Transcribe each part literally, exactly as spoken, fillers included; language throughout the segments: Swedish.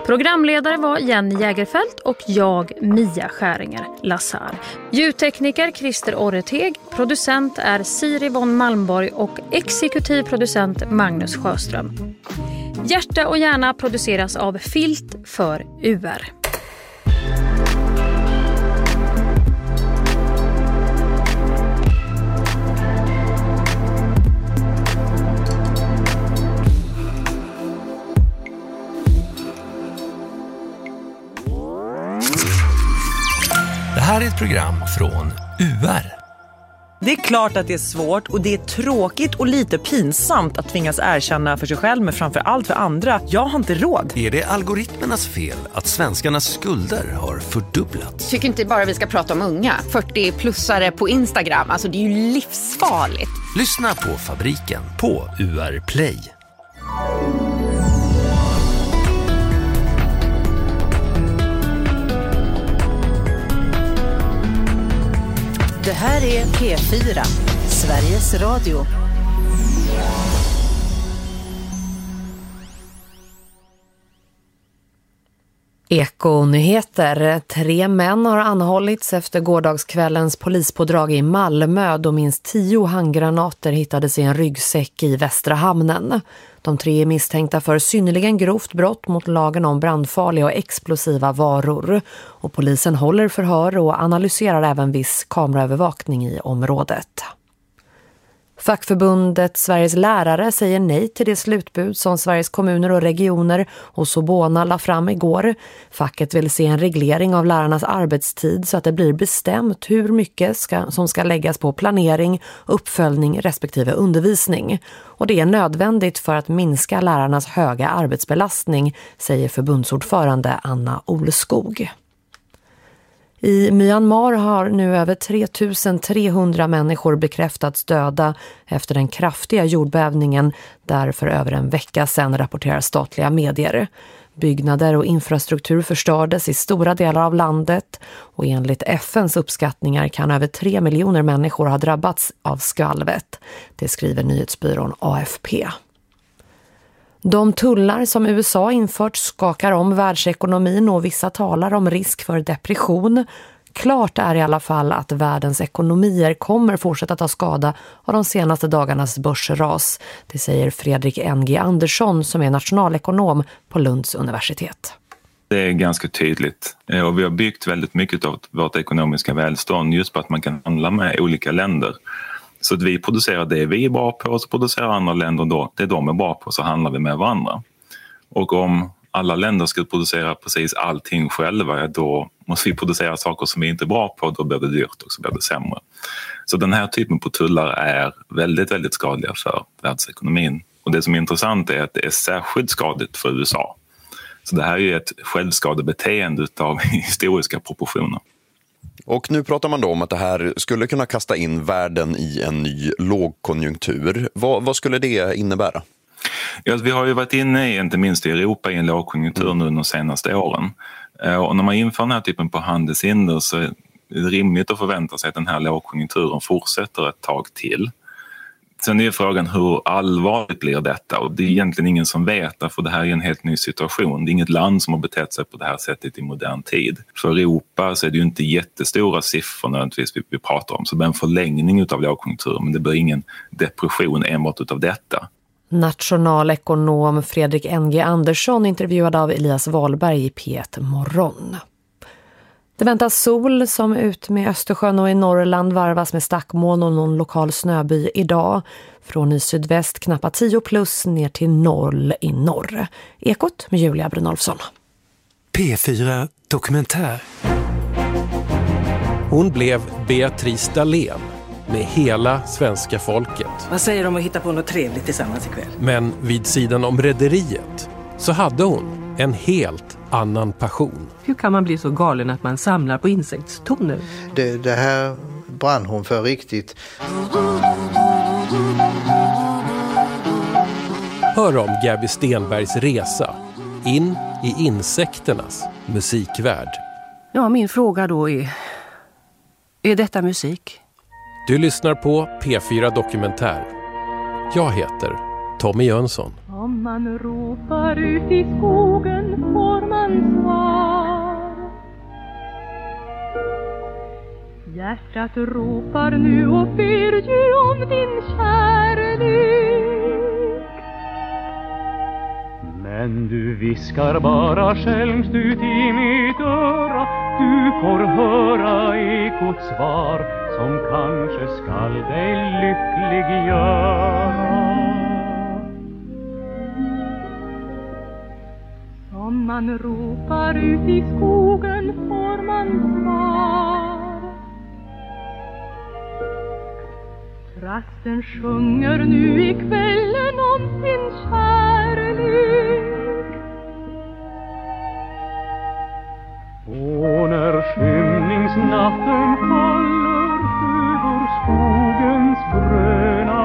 Programledare var Jenny Jägerfelt och jag, Mia Skäringer Lassar. Ljudtekniker Christer Orreteg, producent är Siri von Malmborg och exekutiv producent Magnus Sjöström. Hjärta och hjärna produceras av Filt för U R. Det här är ett program från U R. Det är klart att det är svårt och det är tråkigt och lite pinsamt att tvingas erkänna för sig själv, men framför allt för andra. Jag har inte råd. Är det algoritmernas fel att svenskarnas skulder har fördubblats? Tycker inte bara vi ska prata om unga. fyrtio-plussare på Instagram. Alltså det är ju livsfarligt. Lyssna på Fabriken på U R Play. Det här är P fyra, Sveriges Radio. Ekonyheter. Tre män har anhållits efter gårdagskvällens polispådrag i Malmö då minst tio handgranater hittades i en ryggsäck i Västra hamnen. De tre är misstänkta för synnerligen grovt brott mot lagen om brandfarliga och explosiva varor. Och polisen håller förhör och analyserar även viss kameraövervakning i området. Fackförbundet Sveriges lärare säger nej till det slutbud som Sveriges kommuner och regioner och Sobona la fram igår. Facket vill se en reglering av lärarnas arbetstid så att det blir bestämt hur mycket ska, som ska läggas på planering, uppföljning respektive undervisning. Och det är nödvändigt för att minska lärarnas höga arbetsbelastning, säger förbundsordförande Anna Olskog. I Myanmar har nu över tre tusen trehundra människor bekräftats döda efter den kraftiga jordbävningen där för över en vecka sedan, rapporterar statliga medier. Byggnader och infrastruktur förstördes i stora delar av landet och enligt F N:s uppskattningar kan över tre miljoner människor ha drabbats av skalvet. Det skriver nyhetsbyrån A F P. De tullar som U S A infört skakar om världsekonomin och vissa talar om risk för depression. Klart är i alla fall att världens ekonomier kommer fortsätta ta skada av de senaste dagarnas börsras. Det säger Fredrik N G Andersson som är nationalekonom på Lunds universitet. Det är ganska tydligt och vi har byggt väldigt mycket av vårt ekonomiska välstånd just på att man kan handla med olika länder. Så att vi producerar det vi är bra på och så producerar andra länder då det de är bra på, så handlar vi med varandra. Och om alla länder ska producera precis allting själva, då måste vi producera saker som vi inte är bra på, då blir det dyrt och så blir det sämre. Så den här typen på tullar är väldigt, väldigt skadliga för världsekonomin. Och det som är intressant är att det är särskilt skadligt för U S A. Så det här är ju ett självskadebeteende av historiska proportioner. Och nu pratar man då om att det här skulle kunna kasta in världen i en ny lågkonjunktur. Vad, vad skulle det innebära? Ja, vi har ju varit inne i, inte minst i Europa, i en lågkonjunktur nu de senaste åren. Och när man inför den här typen på handelshinder så är det rimligt att förvänta sig att den här lågkonjunkturen fortsätter ett tag till. Sen är frågan hur allvarligt blir detta, och det är egentligen ingen som vet, för det här är en helt ny situation. Det är inget land som har betett sig på det här sättet i modern tid. För Europa så är det ju inte jättestora siffror nödvändigtvis vi, vi pratar om, så det blir en förlängning av lågkonjunkturen, men det blir ingen depression enbart av detta. Nationalekonom Fredrik N G Andersson intervjuad av Elias Wahlberg i P ett Morgon. Det väntas sol som ut med Östersjön och i Norrland varvas med stackmoln och någon lokal snöby idag. Från i sydväst knappa tio plus ner till noll i norr. Ekot med Julia Brynolfsson. P fyra Dokumentär. Hon blev Beatrice Dahlén med hela svenska folket. Vad säger de om att hitta på något trevligt tillsammans ikväll? Men vid sidan om rederiet så hade hon en helt annan passion. Hur kan man bli så galen att man samlar på insektstoner? Det, det här brann hon för riktigt. Hör om Gabby Stenbergs resa in i insekternas musikvärld. Ja, min fråga då är, är detta musik? Du lyssnar på P fyra Dokumentär. Jag heter Tommy Jönsson. Om man ropar ut i skogen får man Hjärtat ropar nu och ber ju om din kärlek. Men du viskar bara skälmst ut i mitt öra. Du får höra ekots svar som kanske skall dig lycklig göra. Om man ropar ut i skogen får man svar. Rasten sjunger nu i kvällen om sin kärlek. Och när skymningsnatten faller över skogens gröna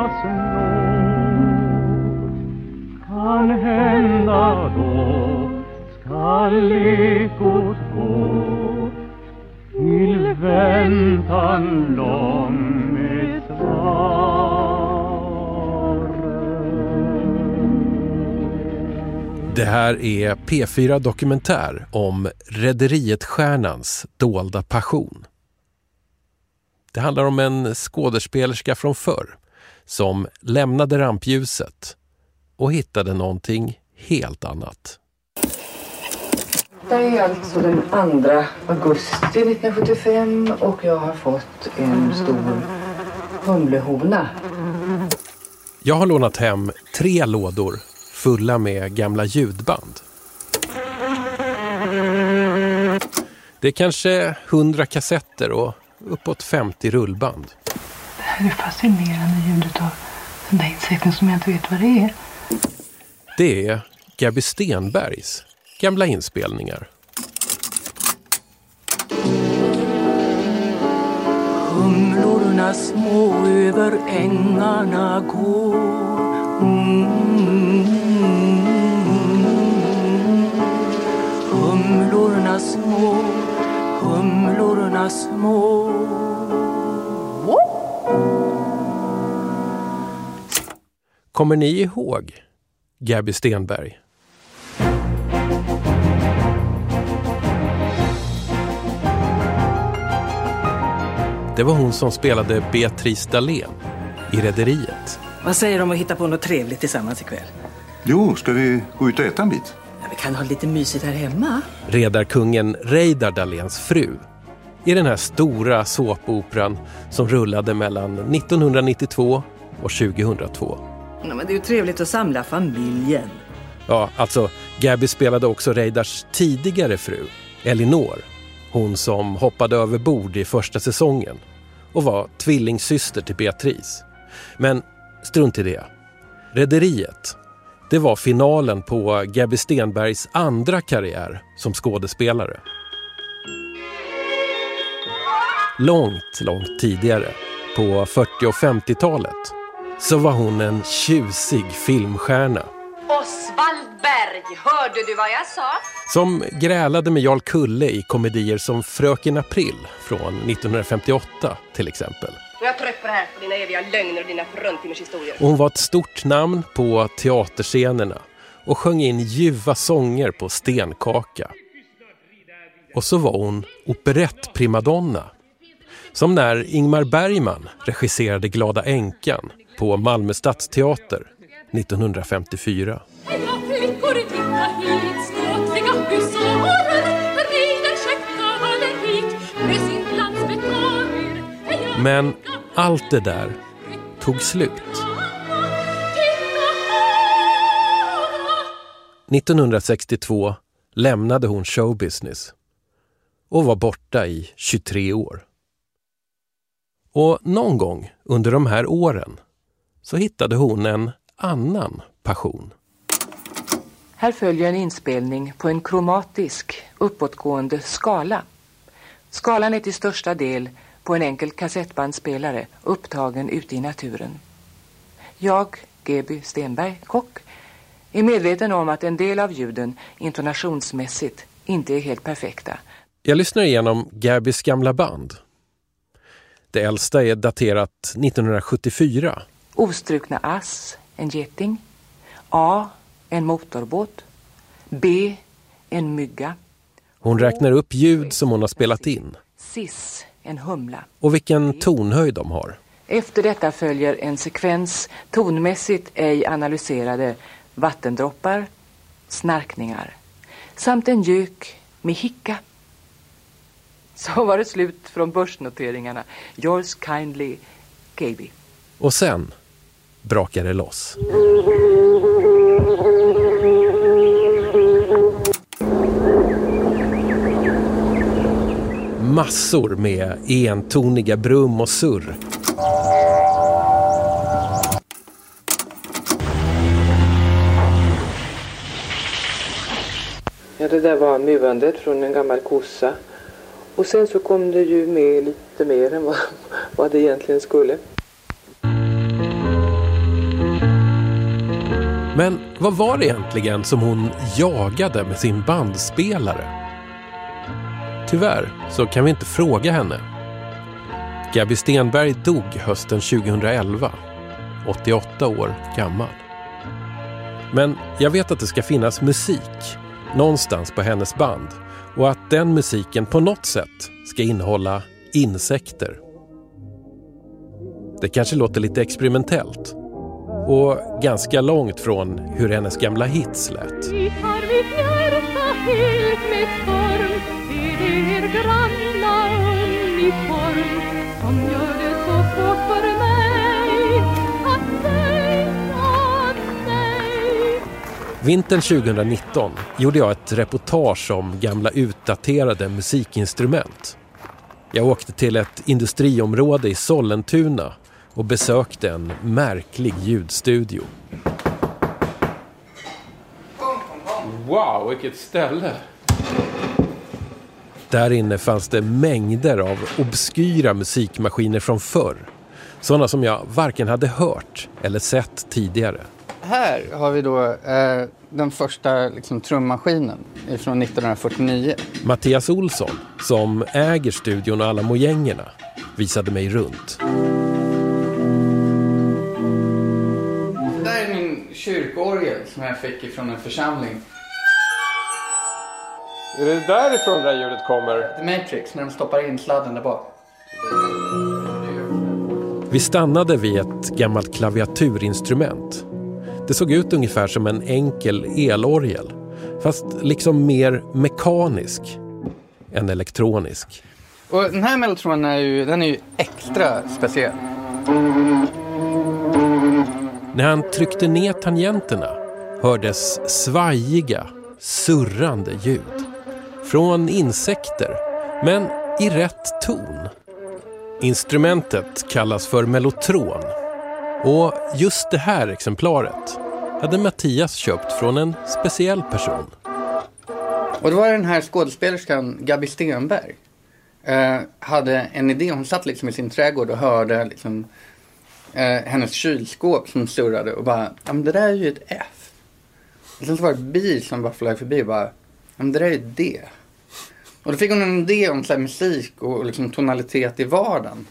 snår, kan hända då skall ekot gå till väntan lång med Det här är P fyra Dokumentär om Rederiet-stjärnans dolda passion. Det handlar om en skådespelerska från förr som lämnade rampljuset och hittade någonting helt annat. Det är alltså den andra augusti nittonhundrasjuttiofem och jag har fått en stor humlehona. Jag har lånat hem tre lådor fulla med gamla ljudband. Det är kanske hundra kassetter och uppåt femtio rullband. Det här är fascinerande ljudet av den där insekten som jag inte vet vad det är. Det är Gabby Stenbergs gamla inspelningar. Humlorna små över ängarna går. Mm. Humlorna små, humlorna små. Kommer ni ihåg Gabby Stenberg? Det var hon som spelade Beatrice Dahlén i Rederiet. Vad säger de om att hitta på något trevligt tillsammans ikväll? Jo, ska vi gå ut och äta en bit? Ja, vi kan ha lite mysigt här hemma. Redarkungen Reidar Dahléns fru i den här stora såpoperan som rullade mellan nittonhundranittiotvå och tjugohundratvå. Ja, men det är ju trevligt att samla familjen. Ja, alltså Gabby spelade också Reidars tidigare fru, Elinor. Hon som hoppade över bord i första säsongen och var tvillingsyster till Beatrice. Men strunt i det. Rederiet, det var finalen på Gabby Stenbergs andra karriär som skådespelare. Långt, långt tidigare, på fyrtio- och femtiotalet, så var hon en tjusig filmstjärna. Osvald Berg, hörde du vad jag sa? Som grälade med Jarl Kulle i komedier som Fröken April från nittonhundrafemtioåtta till exempel. Jag är trött på det här, på dina eviga lögner och dina fruntimers historier. Och hon var ett stort namn på teaterscenerna och sjöng in ljuva sånger på stenkaka. Och så var hon operettprimadonna. Som när Ingmar Bergman regisserade Glada änkan på Malmö stadsteater nittonhundrafemtiofyra. Men allt det där tog slut. nittonhundrasextiotvå lämnade hon showbusiness och var borta i tjugotre år. Och någon gång under de här åren så hittade hon en annan passion. Här följer en inspelning på en kromatisk uppåtgående skala. Skalan är till största del på en enkel kassettbandspelare upptagen ute i naturen. Jag, Gabby Stenberg, kock, är medveten om att en del av ljuden intonationsmässigt inte är helt perfekta. Jag lyssnar igenom Gabbys gamla band. Det äldsta är daterat nittonhundrasjuttiofyra. Ostrukna ass, en geting. A, en motorbåt. B, en mygga. Hon räknar upp ljud som hon har spelat in. Sis, en humla. Och vilken tonhöjd de har. Efter detta följer en sekvens tonmässigt ej analyserade vattendroppar, snarkningar samt en gök med hicka. Så var det slut från börsnoteringarna. Yours kindly, Gaby. Och sen brakar det loss. Massor med entoniga brum och surr. Ja, det där var muvandet från en gammal kossa. Och sen så kom det ju med lite mer än vad, vad det egentligen skulle. Men vad var det egentligen som hon jagade med sin bandspelare? Tyvärr så kan vi inte fråga henne. Gaby Stenberg dog hösten tjugohundraelva, åttioåtta år gammal. Men jag vet att det ska finnas musik någonstans på hennes band och att den musiken på något sätt ska innehålla insekter. Det kanske låter lite experimentellt och ganska långt från hur hennes gamla hits lät. Vi har mitt hjärta helt med storm, det är er granna uniform som gör det så svårt för mig att säga nej. Vintern tjugohundranitton gjorde jag ett reportage om gamla utdaterade musikinstrument. Jag åkte till ett industriområde i Sollentuna och besökte en märklig ljudstudio. Wow, vilket ställe! Där inne fanns det mängder av obskyra musikmaskiner från förr. Sådana som jag varken hade hört eller sett tidigare. Här har vi då eh, den första liksom, trummaskinen från nittonhundrafyrtionio. Mattias Olsson, som äger studion och alla mojängerna, visade mig runt. Det där är min kyrkorgel som jag fick från en församling. Är det därifrån det ljudet kommer? The Matrix, när de stoppar in sladden där bak. Vi stannade vid ett gammalt klaviaturinstrument. Det såg ut ungefär som en enkel elorgel, fast liksom mer mekanisk än elektronisk. Och den här mellotronen är ju, den är ju extra speciell. När han tryckte ner tangenterna hördes svajiga, surrande ljud. Från insekter, men i rätt ton. Instrumentet kallas för mellotron. Och just det här exemplaret hade Mattias köpt från en speciell person. Och då var den här skådespelerskan Gaby Stenberg. Eh, hade en idé, hon satt liksom i sin trädgård och hörde liksom, eh, hennes kylskåp som surrade och bara, ja men det där är ju ett F. Och sen så var det bil som bara flög förbi och bara, ja men det där är ju D. Och då fick hon en idé om så här, musik och liksom, tonalitet i vardagen.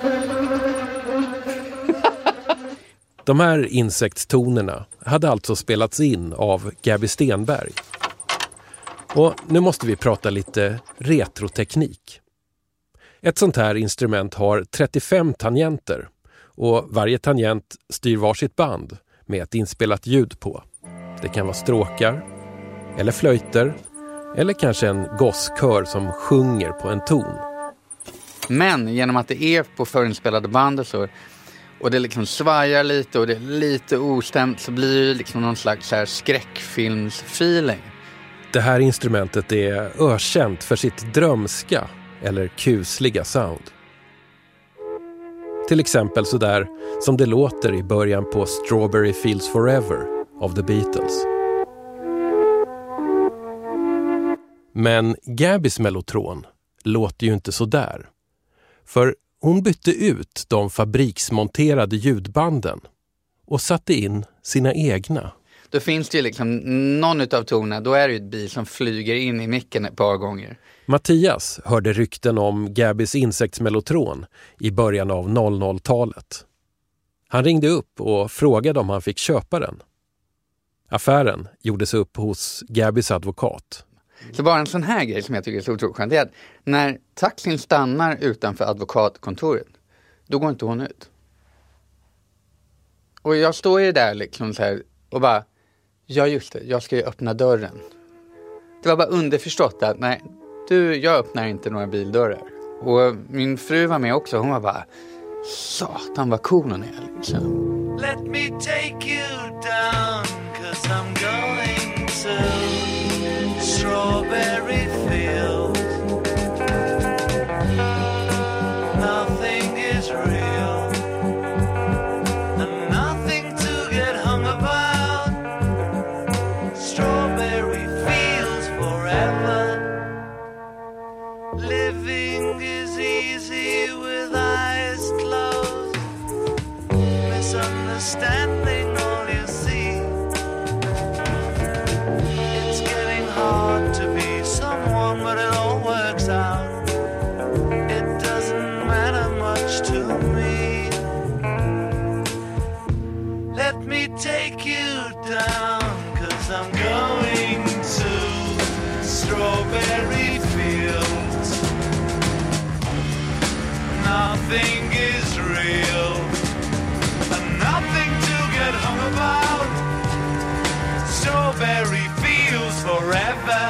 De här insektstonerna hade alltså spelats in av Gaby Stenberg. Och nu måste vi prata lite retroteknik. Ett sånt här instrument har trettiofem tangenter och varje tangent styr varsitt band med ett inspelat ljud på. Det kan vara stråkar eller flöjter eller kanske en gosskör som sjunger på en ton. Men genom att det är på förinspelade band och så, och det liksom svajar lite och det är lite ostämt, så blir det liksom någon slags så här skräckfilmsfeeling. Det här instrumentet är ökänt för sitt drömska eller kusliga sound. Till exempel så där som det låter i början på Strawberry Fields Forever av The Beatles. Men Gabys mellotron låter ju inte så där. För hon bytte ut de fabriksmonterade ljudbanden och satte in sina egna. Då finns det ju liksom någon utav tonerna, då är det ju ett bil som flyger in i micken ett par gånger. Mattias hörde rykten om Gabys insektsmellotron i början av noll noll-talet. Han ringde upp och frågade om han fick köpa den. Affären gjordes upp hos Gabys advokat. Så bara en sån här grej som jag tycker är så otroligt skönt är att när taxin stannar utanför advokatkontoret, då går inte hon ut. Och jag står ju där liksom så här och bara, ja just det, jag ska ju öppna dörren. Det var bara underförstått att nej, du, jag öppnar inte några bildörrar. Och min fru var med också, hon var bara, satan vad cool hon är liksom. Let me take you down, 'cause I'm going to Strawberry Fields. Nothing is real, and nothing to get hung about. Strawberry Fields forever. Living is easy with eyes closed. Misunderstanding all you see. It's getting hard to be someone, but it all works out. It doesn't matter much to me. Let me take you down, 'cause I'm going to Strawberry Fields. Nothing is real, and nothing to get hung about. Strawberry Fields forever.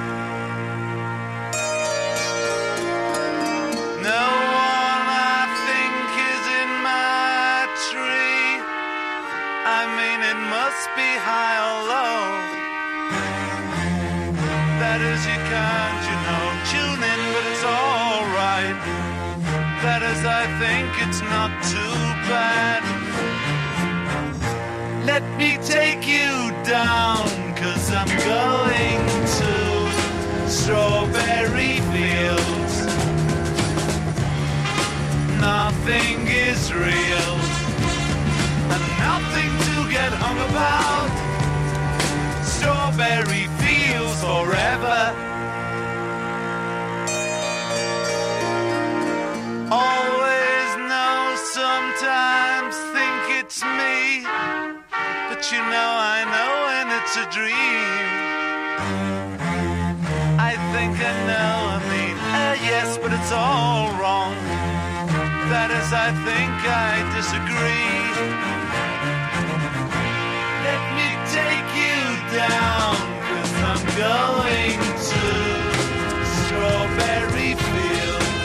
No one I think is in my tree. I mean it must be high or low. That is you can't, you know, tune in, but it's all right. That is I think it's not too bad. Let me take you down, 'cause I'm going to Strawberry Fields. Nothing is real, and nothing to get hung about. Strawberry Fields forever. Always know, sometimes think it's me. But you know I know when it's a dream. I think I know, I mean, uh, yes, but it's all wrong. That is, I think I disagree. Let me take you down, 'cause I'm going to Strawberry Fields.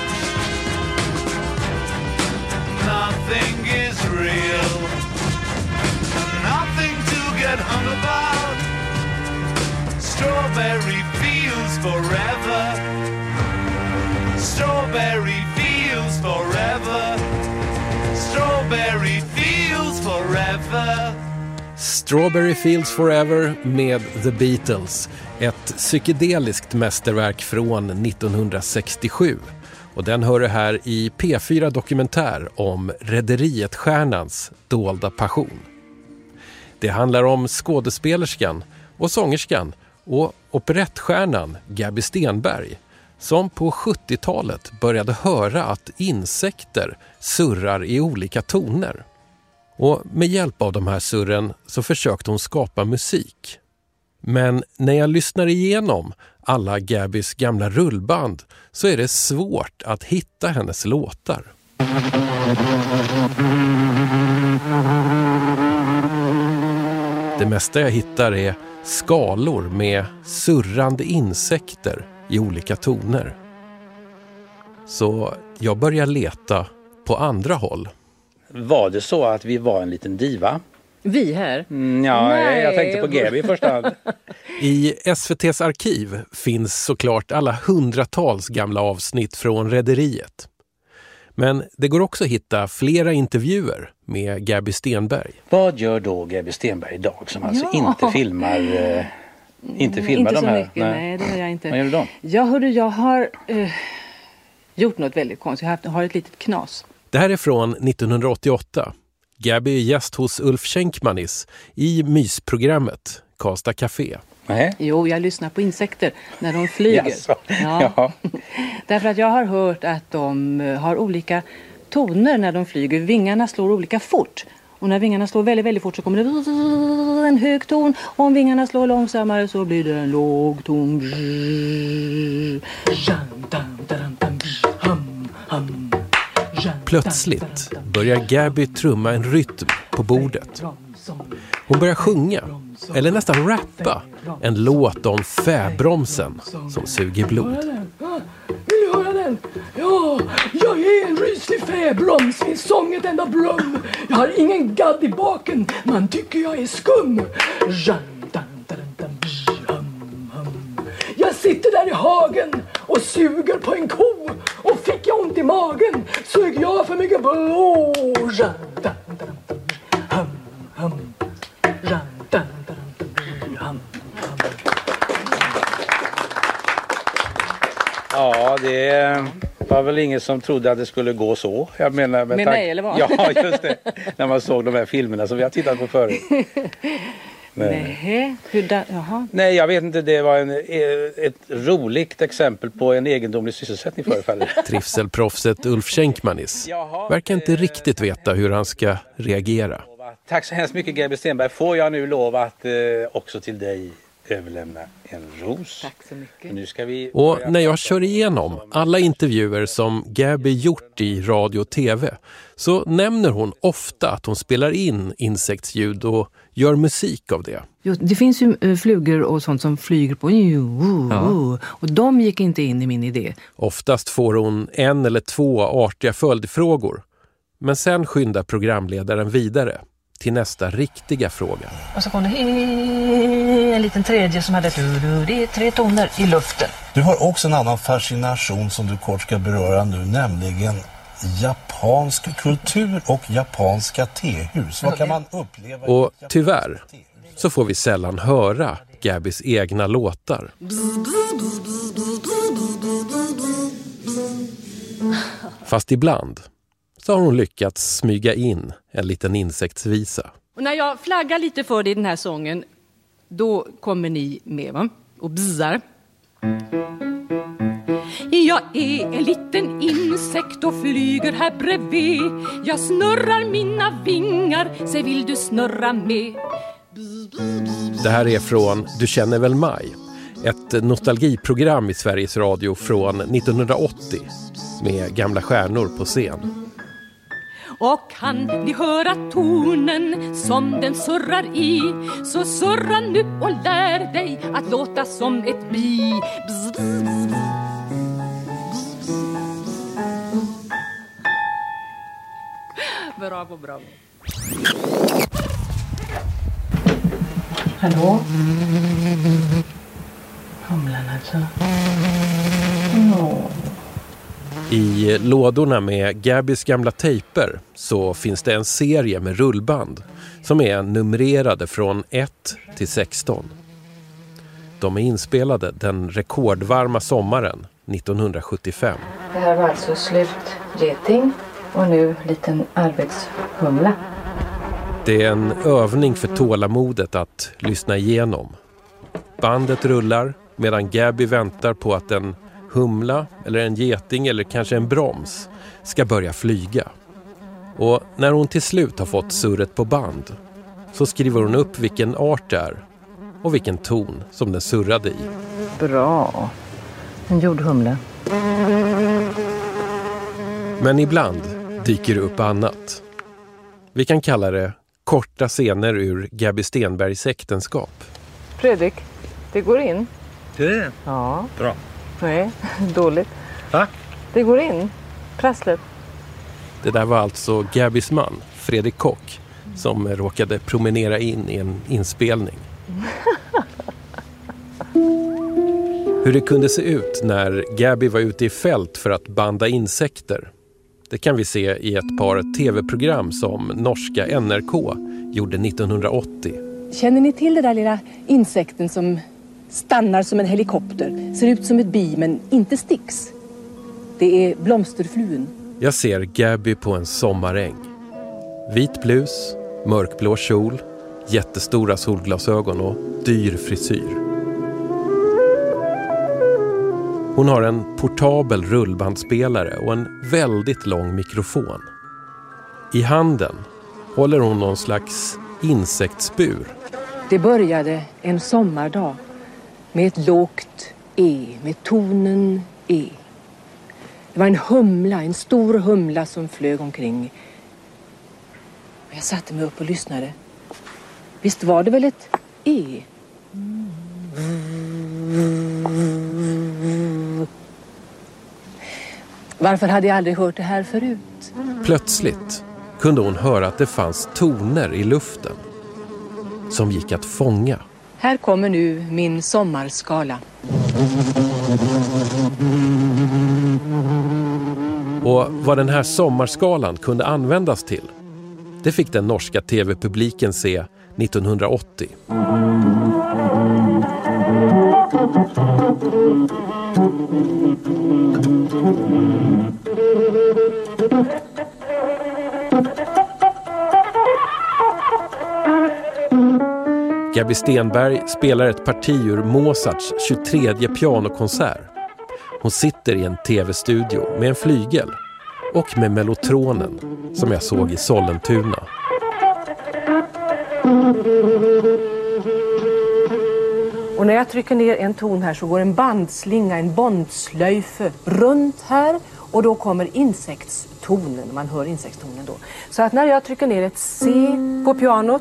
Nothing is real, nothing to get hung about. Strawberry Fields forever. Strawberry Fields forever. Strawberry Fields forever. Strawberry Fields Forever med The Beatles. Ett psykedeliskt mästerverk från nittonhundrasextiosju. Och den hör du här i P fyra Dokumentär om Rederiet-stjärnans dolda passion. Det handlar om skådespelerskan och sångerskan och operettstjärnan Gabby Stenberg som på sjuttiotalet började höra att insekter surrar i olika toner. Och med hjälp av de här surren så försökte hon skapa musik. Men när jag lyssnar igenom alla Gabbys gamla rullband så är det svårt att hitta hennes låtar. Det mesta jag hittar är skalor med surrande insekter i olika toner. Så jag börjar leta på andra håll. Var det så att vi var en liten diva? Vi här? Mm, ja, Nej. jag tänkte på Gabby i första hand. I S V T:s arkiv finns såklart alla hundratals gamla avsnitt från Rederiet. Men det går också att hitta flera intervjuer med Gabby Stenberg. Vad gör då Gabby Stenberg idag som alltså Ja. inte filmar, eh, inte filmar inte de så här? Mycket, nej. nej, det gör jag inte. Vad gör du då? Ja, hörde, jag har eh, gjort något väldigt konstigt. Jag har, haft, har ett litet knas. Det här är från nittonhundraåttioåtta. Gabby är gäst hos Ulf Schenkmanis i mysprogrammet Karlstad Café. Nej. Jo, jag lyssnar på insekter när de flyger. Jaså. Ja. Ja. Därför att jag har hört att de har olika toner när de flyger. Vingarna slår olika fort. Och när vingarna slår väldigt, väldigt fort så kommer det en hög ton. Och om vingarna slår långsammare så blir det en låg ton. Plötsligt börjar Gaby trumma en rytm på bordet. Hon börjar sjunga, eller nästan rappa, en låt om fäbromsen som suger blod. Vill du höra den? Ja, jag är en ryslig fäbroms, min sång ett enda blum. Jag har ingen gadd i baken, man tycker jag är skum. Jag sitter där i hagen och suger på en ko. Och fick jag ont i magen, sög jag för mycket blod. Ja, det var väl ingen som trodde att det skulle gå så. Jag menar med, med tank- mig eller vad? Ja, just det. När man såg de här filmerna som vi har tittat på förut. Nej, hur da- jaha. Nej, jag vet inte. Det var en, ett roligt exempel på en egendomlig sysselsättning förefaller. Trivselproffset Ulf Schenkmanis verkar inte riktigt veta hur han ska reagera. Tack så hemskt mycket, Gaby Stenberg. Får jag nu lov att eh, också till dig överlämna en ros? Tack så mycket. Nu ska vi... Och när jag kör igenom alla intervjuer som Gaby gjort i radio och tv så nämner hon ofta att hon spelar in insektsljud och gör musik av det. Jo, det finns ju uh, flugor och sånt som flyger på. Uh, ja. Och de gick inte in i min idé. Oftast får hon en eller två artiga följdfrågor. Men sen skyndar programledaren vidare till nästa riktiga fråga. Och så kom det en liten tredje som hade det är tre toner i luften. Du har också en annan fascination som du kort ska beröra nu, nämligen japansk kultur och japanska tehus. Vad kan man uppleva? Och tyvärr så får vi sällan höra Gabys egna låtar. Fast ibland så har hon lyckats smyga in en liten insektsvisa. Och när jag flaggar lite för det i den här sången, då kommer ni med, va? Och bzzar. Jag är en liten insekt och flyger här bredvid. Jag snurrar mina vingar, säg vill du snurra med? Det här är från Du känner väl maj, ett nostalgiprogram i Sveriges Radio från nittonhundraåttio med gamla stjärnor på scen. Och kan ni höra tonen som den surrar i, så surra nu och lär dig att låta som ett bi. Bzz, bzz, bzz. Bravo, bravo. Hallå? Humlan alltså. No. I lådorna med Gabys gamla tejper så finns det en serie med rullband som är numrerade från ett till sexton. De är inspelade den rekordvarma sommaren nittonhundrasjuttiofem. Det här var alltså slutgeting och nu liten arbetshumla. Det är en övning för tålamodet att lyssna igenom. Bandet rullar medan Gaby väntar på att en humla eller en geting eller kanske en broms ska börja flyga. Och när hon till slut har fått surret på band så skriver hon upp vilken art det är och vilken ton som den surrade i. Bra. En jordhumla. Men ibland dyker det upp annat. Vi kan kalla det korta scener ur Gaby Stenbergs äktenskap. Fredrik, det går in. Det? Ja. Bra. Nej, dåligt. Va? Det går in. Prasslet. Det där var alltså Gabys man, Fredrik Kock, som råkade promenera in i en inspelning. Hur det kunde se ut när Gaby var ute i fält för att banda insekter, det kan vi se i ett par tv-program som norska N R K gjorde nittonhundraåttio. Känner ni till det där lilla insekten som stannar som en helikopter? Ser ut som ett bi men inte sticks. Det är blomsterfluen. Jag ser Gaby på en sommaräng. Vit blus, mörkblå kjol, jättestora solglasögon och dyr frisyr. Hon har en portabel rullbandspelare och en väldigt lång mikrofon. I handen håller hon någon slags insektsbur. Det började en sommardag med ett lågt E, med tonen E. Det var en humla, en stor humla som flög omkring. Jag satte mig upp och lyssnade. Visst var det väl ett E? Varför hade jag aldrig hört det här förut? Plötsligt kunde hon höra att det fanns toner i luften som gick att fånga. Här kommer nu min sommarskala. Och vad den här sommarskalan kunde användas till, det fick den norska tv-publiken se nittonhundraåttio. Gaby Stenberg spelar ett parti ur Mozarts tjugotredje pianokonsert. Hon sitter i en tv-studio med en flygel och med mellotronen som jag såg i Sollentuna. Och när jag trycker ner en ton här så går en bandslinga, en bondslöjfe runt här. Och då kommer insektstonen, man hör insektstonen då. Så att när jag trycker ner ett C på pianot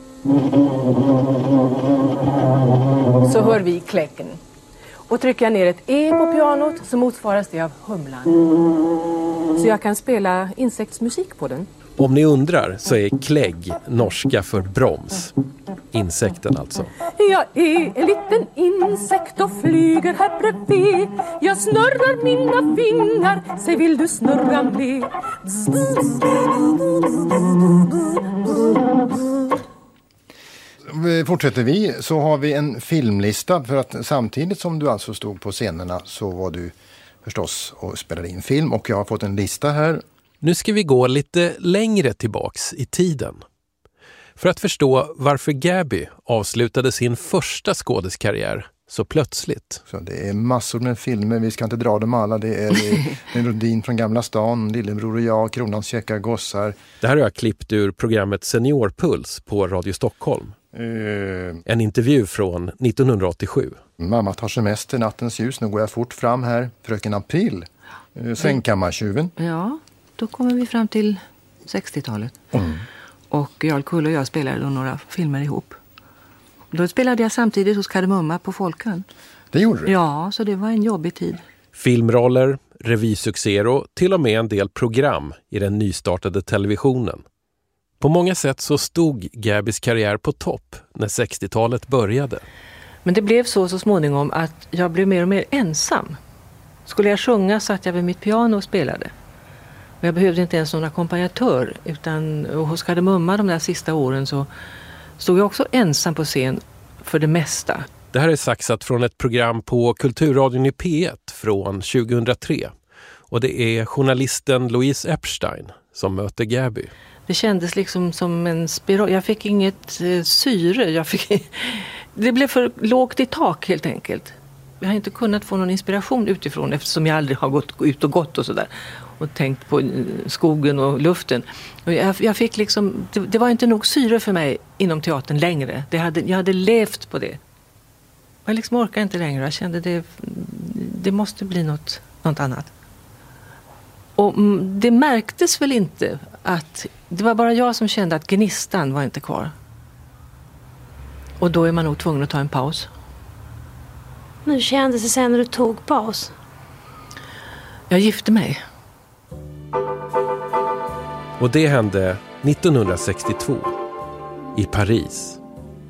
så hör vi kläcken. Och trycker jag ner ett E på pianot så motsvaras det av humlan. Så jag kan spela insektsmusik på den. Om ni undrar så är klägg norska för broms. Insekten alltså. Jag är en liten insekt och flyger här bredvid. Jag snurrar mina vingar, säg vill du snurra med? Fortsätter vi så har vi en filmlista, för att samtidigt som du alltså stod på scenerna så var du förstås och spelade in film, och jag har fått en lista här. Nu ska vi gå lite längre tillbaks i tiden. För att förstå varför Gaby avslutade sin första skådeskarriär så plötsligt. Så det är massor med filmer, vi ska inte dra dem alla. Det är Melodin från Gamla stan, Lillebror och jag, Kronans käcka gossar. Det här har jag klippt ur programmet Seniorpuls på Radio Stockholm. Uh, en intervju från nittonhundraåttiosju. Mamma tar semester, nattens ljus, nu går jag fort fram här. Fröken April, uh, Sängkammartjuven. Ja, då kommer vi fram till sextiotalet. Mm. Och Jarl Kull och jag spelade då några filmer ihop. Då spelade jag samtidigt hos Kardemumma på Folkan. Det gjorde du? Ja, så det var en jobbig tid. Filmroller, revysuccéer och till och med en del program i den nystartade televisionen. På många sätt så stod Gabys karriär på topp när sextiotalet började. Men det blev så så småningom att jag blev mer och mer ensam. Skulle jag sjunga satt jag vid mitt piano och spelade. Och jag behövde inte ens någon ackompanjatör, utan hos Kardemumma de där sista åren så stod jag också ensam på scen för det mesta. Det här är saxat från ett program på Kulturradion i P ett från tjugohundratre. Och det är journalisten Louise Epstein som möter Gaby. Det kändes liksom som en spiral. Jag fick inget eh, syre. Jag fick... Det blev för lågt i tak helt enkelt. Jag har inte kunnat få någon inspiration utifrån eftersom jag aldrig har gått ut och gått och sådär. Och tänkt på skogen och luften. Och jag, jag fick liksom, det, det var inte nog syre för mig inom teatern längre. Det hade, jag hade levt på det. Jag liksom orkade inte längre. Jag kände det, det måste bli något, något annat. Och det märktes väl inte att det var bara jag som kände att gnistan var inte kvar. Och då är man nog tvungen att ta en paus. Hur kändes det sen när du tog paus? Jag gifte mig. Och det hände nittonhundrasextiotvå i Paris.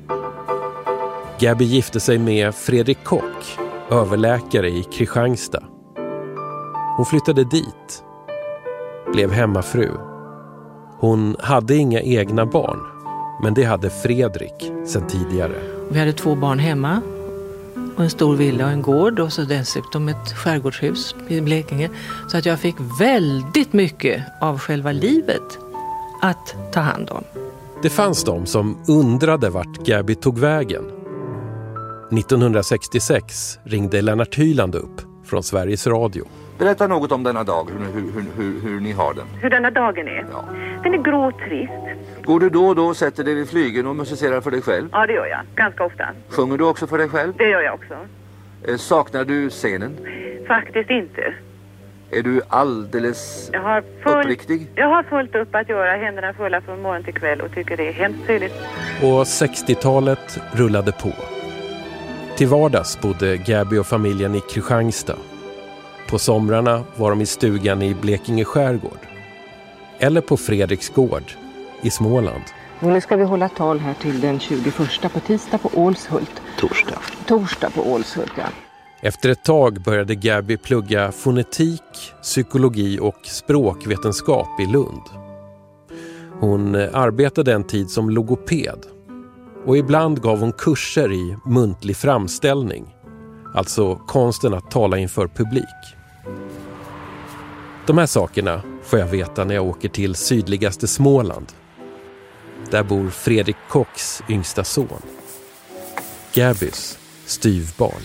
Gaby gifte sig med Fredrik Kock, överläkare i Kristianstad. Hon flyttade dit, blev hemmafru. Hon hade inga egna barn, men det hade Fredrik sedan tidigare. Vi hade två barn hemma och en stor villa och en gård och så dessutom ett skärgårdshus i Blekinge. Så att jag fick väldigt mycket av själva livet att ta hand om. Det fanns de som undrade vart Gaby tog vägen. nittonhundrasextiosex ringde Lennart Hyland upp från Sveriges Radio. Berätta något om denna dag, hur, hur, hur, hur, hur ni har den. Hur denna dagen är? Ja. Den är grå och trist. Går du då och då och sätter dig vid flygen och musicerar för dig själv? Ja, det gör jag. Ganska ofta. Sjunger du också för dig själv? Det gör jag också. Eh, saknar du scenen? Faktiskt inte. Är du alldeles jag har full, uppriktig? Jag har fullt upp att göra, händerna fulla från morgon till kväll och tycker det är hemskt tydligt. Och sextiotalet rullade på. Till vardags bodde Gaby och familjen i Kristianstad. På somrarna var de i stugan i Blekinge skärgård. Eller på Fredriksgård i Småland. Nu ska vi hålla tal här till den tjugoförsta på tisdag på Ålshult. Torsdag. Torsdag på Ålshult, ja. Efter ett tag började Gaby plugga fonetik, psykologi och språkvetenskap i Lund. Hon arbetade en tid som logoped. Och ibland gav hon kurser i muntlig framställning. Alltså konsten att tala inför publik. De här sakerna får jag veta när jag åker till sydligaste Småland. Där bor Fredrik Kocks yngsta son. Gabys styvbarn.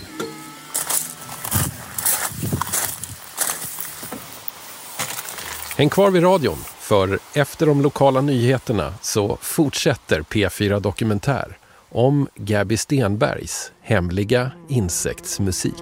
Häng kvar vid radion, för efter de lokala nyheterna så fortsätter P fyra Dokumentär om Gaby Stenbergs hemliga insektsmusik.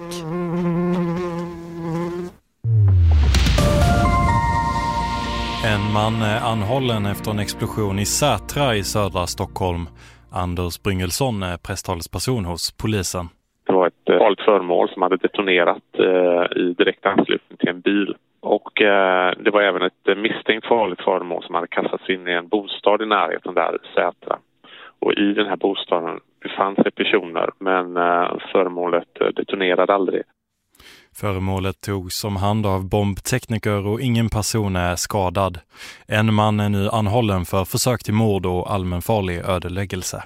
En man är anhållen efter en explosion i Sätra i södra Stockholm. Anders Bryngelsson är presstalesperson hos polisen. Det var ett farligt föremål som hade detonerat eh, i direkt anslutning till en bil. Och eh, det var även ett misstänkt farligt föremål som hade kastats in i en bostad i närheten där i Sätra. Och i den här bostaden befann sig personer, men eh, föremålet detonerade aldrig. Föremålet togs om hand av bombtekniker och ingen person är skadad. En man är nu anhållen för försök till mord och allmänfarlig ödeläggelse.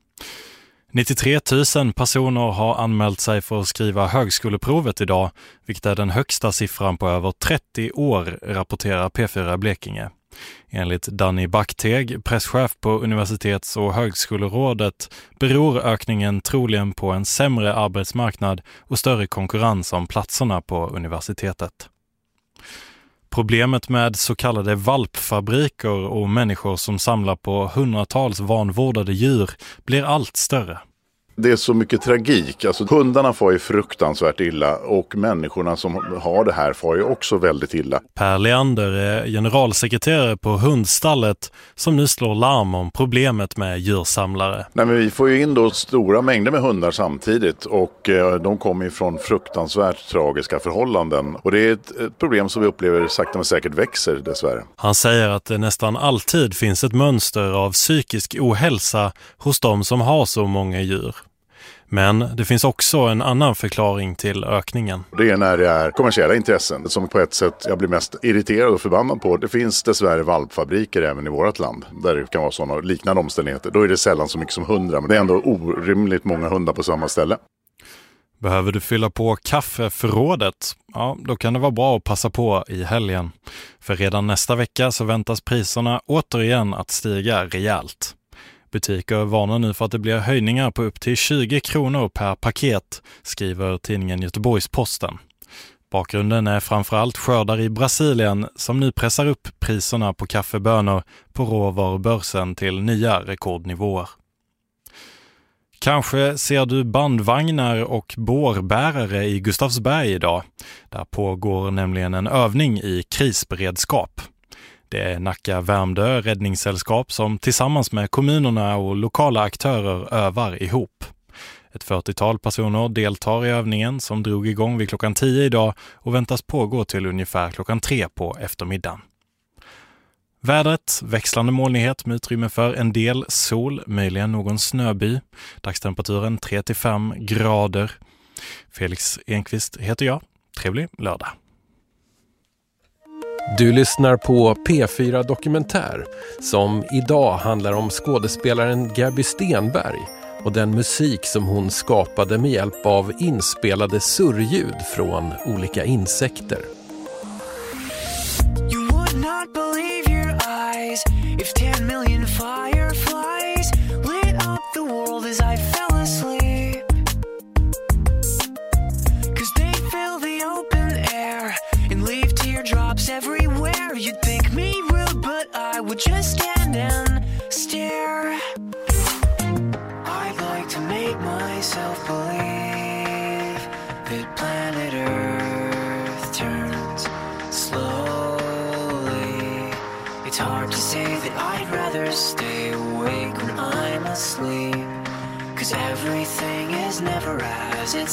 nittiotre tusen personer har anmält sig för att skriva högskoleprovet idag, vilket är den högsta siffran på över trettio år, rapporterar P fyra Blekinge. Enligt Danny Backteg, presschef på Universitets- och högskolerådet, beror ökningen troligen på en sämre arbetsmarknad och större konkurrens om platserna på universitetet. Problemet med så kallade valpfabriker och människor som samlar på hundratals vanvårdade djur blir allt större. Det är så mycket tragik. Alltså, hundarna får ju fruktansvärt illa och människorna som har det här får ju också väldigt illa. Per Leander är generalsekreterare på Hundstallet som nu slår larm om problemet med djursamlare. Nej, men vi får ju in då stora mängder med hundar samtidigt och eh, de kommer ju från fruktansvärt tragiska förhållanden. Och det är ett, ett problem som vi upplever sakta men säkert växer dessvärre. Han säger att det nästan alltid finns ett mönster av psykisk ohälsa hos de som har så många djur. Men det finns också en annan förklaring till ökningen. Det är när det är kommersiella intressen som på ett sätt jag blir mest irriterad och förbannad på. Det finns dessvärre valpfabriker även i vårt land där det kan vara sådana liknande omständigheter. Då är det sällan så mycket som hundra, men det är ändå orimligt många hundar på samma ställe. Behöver du fylla på kaffeförrådet? Ja, då kan det vara bra att passa på i helgen. För redan nästa vecka så väntas priserna återigen att stiga rejält. Butiker varnar nu för att det blir höjningar på upp till tjugo kronor per paket, skriver tidningen Göteborgs-Posten. Bakgrunden är framförallt skördar i Brasilien som nu pressar upp priserna på kaffebönor på råvarubörsen till nya rekordnivåer. Kanske ser du bandvagnar och bårbärare i Gustavsberg idag. Där pågår nämligen en övning i krisberedskap. Det är Nacka Värmdö räddningssällskap som tillsammans med kommunerna och lokala aktörer övar ihop. Ett fyrtiotal personer deltar i övningen som drog igång vid klockan tio idag och väntas pågå till ungefär klockan tre på eftermiddagen. Vädret, växlande molnighet med utrymme för en del sol, möjligen någon snöby. Dagstemperaturen tre till fem grader. Felix Enqvist heter jag. Trevlig lördag. Du lyssnar på P fyra Dokumentär som idag handlar om skådespelaren Gaby Stenberg och den musik som hon skapade med hjälp av inspelade surrljud från olika insekter. You would not believe your eyes if ten million fireflies lit up the world as I fell asleep. 'Cause they fill the open 'cause everything is never as it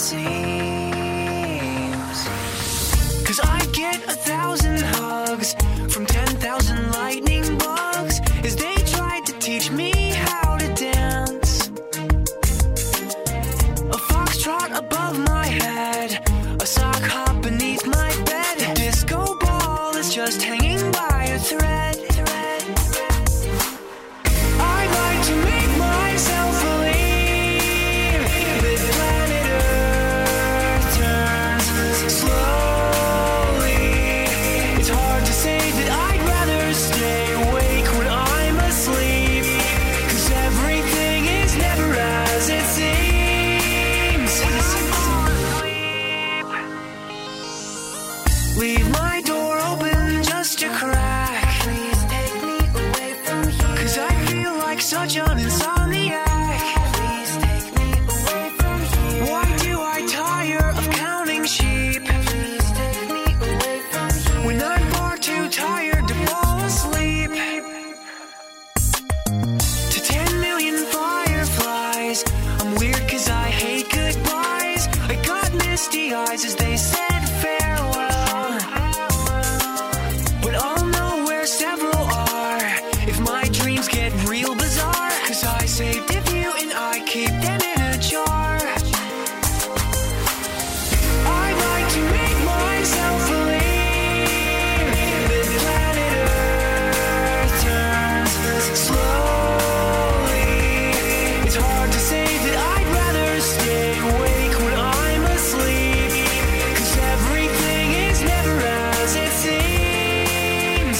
seems. 'Cause I get a thousand hugs from ten thousand lightning bugs as they tried to teach me how to dance. A foxtrot above my head, a sock hop beneath my bed. A disco ball is just hanging by a thread. I like to make myself believe that planet Earth turns slowly. It's hard to say that I'd rather stay awake when I'm asleep, 'cause everything is never as it seems. Leave my door open just a crack. Please take me away from here, 'cause I feel like such an insomniac. Please take me away from here. Why do I tire of counting sheep? Please take me away from here, when I'm far too tired to fall asleep. To ten million fireflies, I'm weird 'cause I hate goodbyes. I got misty eyes as they said farewell, but I'll know where several are if my dreams get real bizarre, 'cause I saved a few and I keep them in a jar. I like to make myself believe that planet Earth turns slowly. It's hard to say that I'd rather stay awake when I'm asleep, 'cause everything is never as it seems.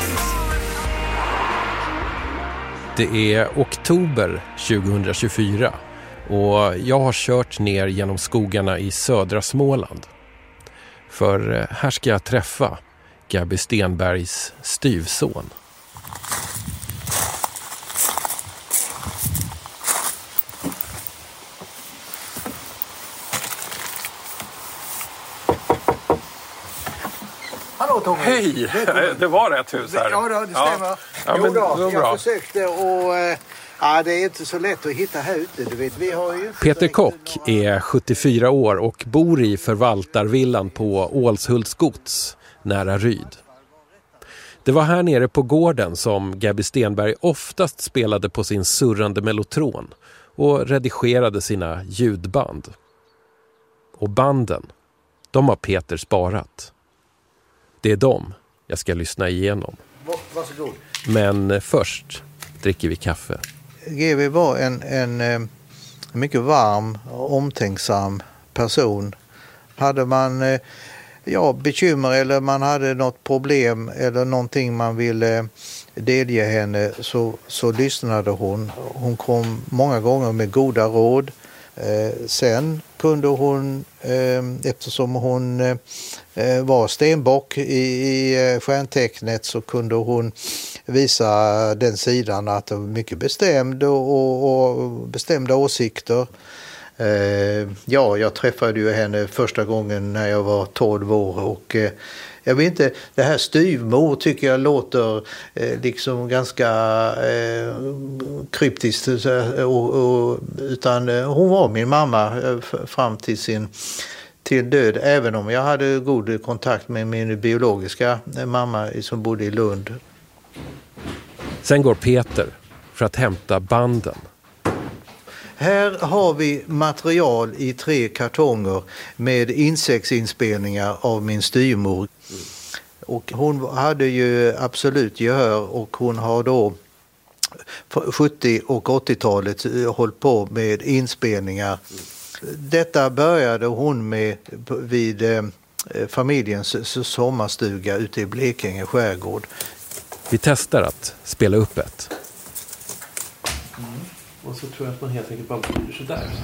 Det är oktober tjugohundratjugofyra och jag har kört ner genom skogarna i södra Småland. För här ska jag träffa Gabby Stenbergs styvson. Hallå Tommy! Hej! Det var rätt hus här. Ja, det stämmer. Ja. Ja, jo men, då, det var jag bra. försökte och äh, ja, det är inte så lätt att hitta här ute. Du vet, vi har ju Peter Kock är sjuttiofyra år och bor i förvaltarvillan på Ålshults gods nära Ryd. Det var här nere på gården som Gabby Stenberg oftast spelade på sin surrande mellotron och redigerade sina ljudband. Och banden, de har Peter sparat. Det är dem jag ska lyssna igenom. Varsågod. Men först dricker vi kaffe. G V var en, en, en mycket varm och omtänksam person. Hade man ja, bekymmer eller man hade något problem eller någonting man ville delge henne, så, så lyssnade hon. Hon kom många gånger med goda råd. Eh, sen kunde hon, eh, eftersom hon eh, var stenbock i, i stjärntecknet, så kunde hon visa den sidan att det var mycket bestämd och, och, och bestämda åsikter. Eh, ja, jag träffade ju henne första gången när jag var tolv år och eh, jag vet inte, det här styvmor tycker jag låter eh, liksom ganska eh, kryptiskt, och, och, utan eh, hon var min mamma eh, fram till sin till död, även om jag hade god kontakt med min biologiska mamma som bodde i Lund. Sen går Peter för att hämta banden. Här har vi material i tre kartonger med insektsinspelningar av min styrmor. Och hon hade ju absolut gehör och hon har då sjuttio- och åttiotalet hållit på med inspelningar. Detta började hon med vid eh, familjens sommarstuga ute i Blekinge skärgård. Vi testar att spela upp ett. Mm. Och så tror jag att man helt enkelt bara bryr sig där.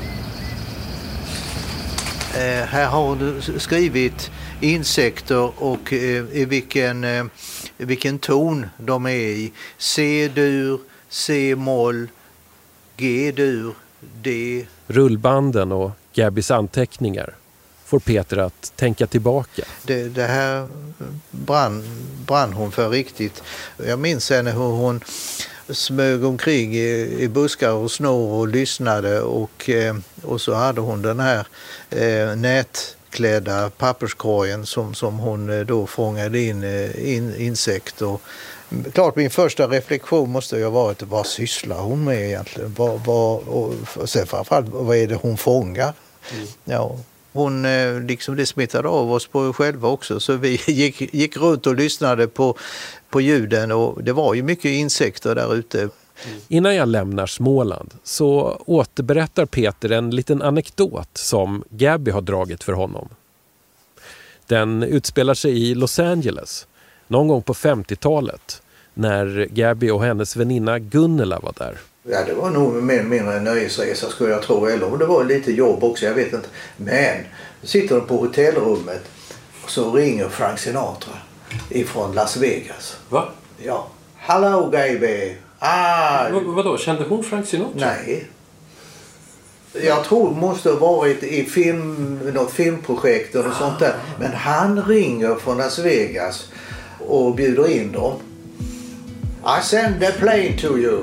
Eh, här har du skrivit insekter och eh, i vilken, eh, vilken ton de är i. C-dur, C-moll, G-dur, D. Rullbanden och Gabbys anteckningar får Peter att tänka tillbaka. Det, det här brann, brann hon för riktigt. Jag minns henne hur hon, smög omkring i, i buskar och snår och lyssnade och, eh, och så hade hon den här eh, nätklädda papperskorgen som, som hon eh, då fångade in, eh, in insekter. Klart, min första reflektion måste ju ha varit vad sysslar hon med egentligen? Vad, vad, och sen framförallt, vad är det hon fångar? Mm. Ja, hon, liksom det smittade av oss på själva också, så vi gick, gick runt och lyssnade på, på ljuden och det var ju mycket insekter där ute. Mm. Innan jag lämnar Småland så återberättar Peter en liten anekdot som Gabby har dragit för honom. Den utspelar sig i Los Angeles någon gång på femtiotalet när Gabby och hennes väninna Gunnela var där. Ja, det var nog mer eller mindre en nöjesresa skulle jag tro, eller om det var lite jobb också, jag vet inte. Men sitter de på hotellrummet och så ringer Frank Sinatra ifrån Las Vegas. Va? Ja. Hello baby. Ah. V- vadå, kände hon Frank Sinatra? Nej. Jag tror det måste ha varit i film, något filmprojekt och ah. sånt där. Men han ringer från Las Vegas och bjuder in dem. I send the plane to you.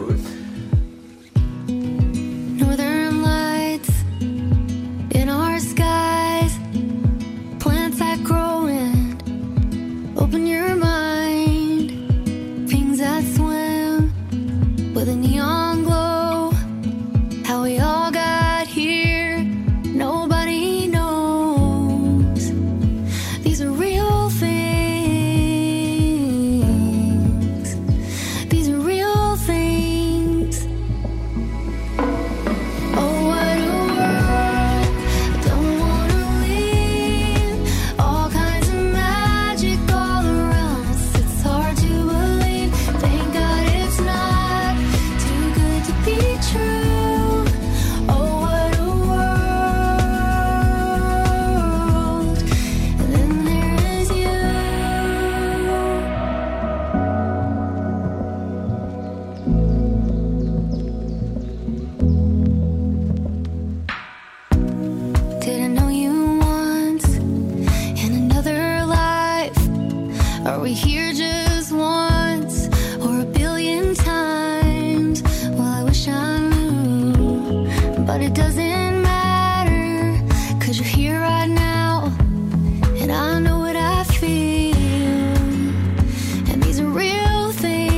Northern lights in our skies, plants that grow and open your mind, things that swim with a neon glow, how we all got here, nobody knows. These are real things, these are real things. Oh, what a world, I don't wanna leave. All kinds of magic all around us, it's hard to believe. Thank God it's not too good to be true. Oh, what a world. And then there is you. Didn't know you once in another life. Are we here just once or a billion times? Well, I wish I knew, but it doesn't matter, 'cause you're here right now, and I know what I feel. And these are real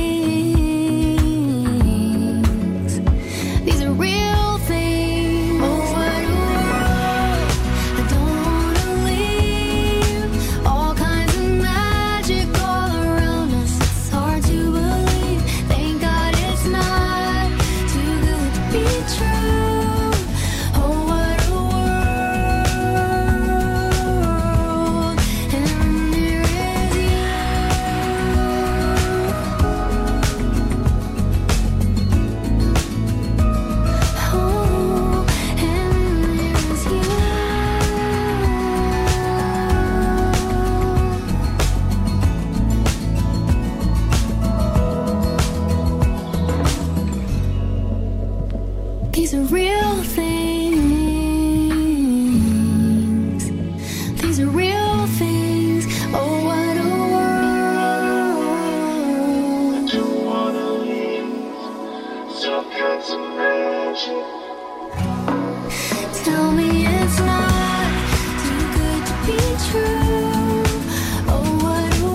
things, these are real things. Oh, what a world, I don't wanna leave. All kinds of magic all around us, it's hard to believe. Thank God it's not too good to be true. Oh, what a world. And there is you. Oh, and there is you. These are real things, these are real things. Oh, what a world. Tell me it's not too good to be true. Oh, what a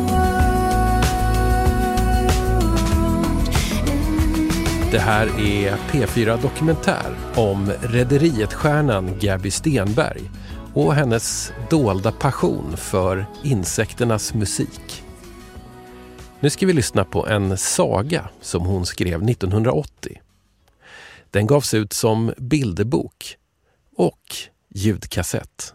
world. Det här är P fyra Dokumentär om rederiet-stjärnan Gabby Stenberg och hennes dolda passion för insekternas musik. Nu ska vi lyssna på en saga som hon skrev nittonhundraåttio. Den gavs ut som bilderbok och ljudkassett.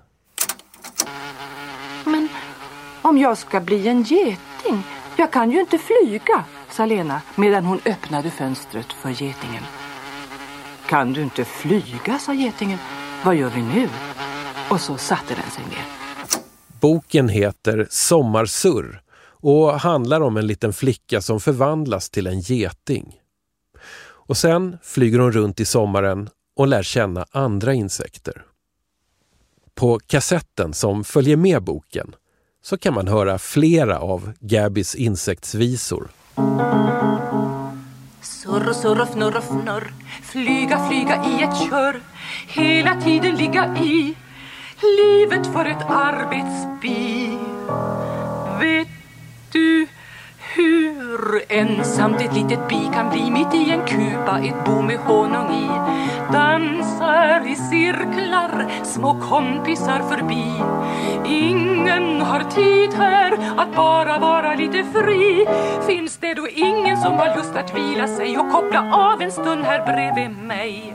Men om jag ska bli en geting, jag kan ju inte flyga, sa Lena medan hon öppnade fönstret för getingen. Kan du inte flyga, sa getingen. Vad gör vi nu? Och så satte den sig ner. Boken heter Sommarsurr och handlar om en liten flicka som förvandlas till en geting. Och sen flyger hon runt i sommaren och lär känna andra insekter. På kassetten som följer med boken så kan man höra flera av Gabbys insektsvisor. Surr och surr och fnurr och fnurr. Flyga, flyga i ett kör. Hela tiden ligga i livet för ett arbetsbi. Vet du hur ensamt ett litet bi kan bli mitt i en kupa, ett bo med honung i? Dansar i cirklar, små kompisar förbi. Ingen har tid här att bara vara lite fri. Finns det då ingen som har lust att vila sig och koppla av en stund här bredvid mig?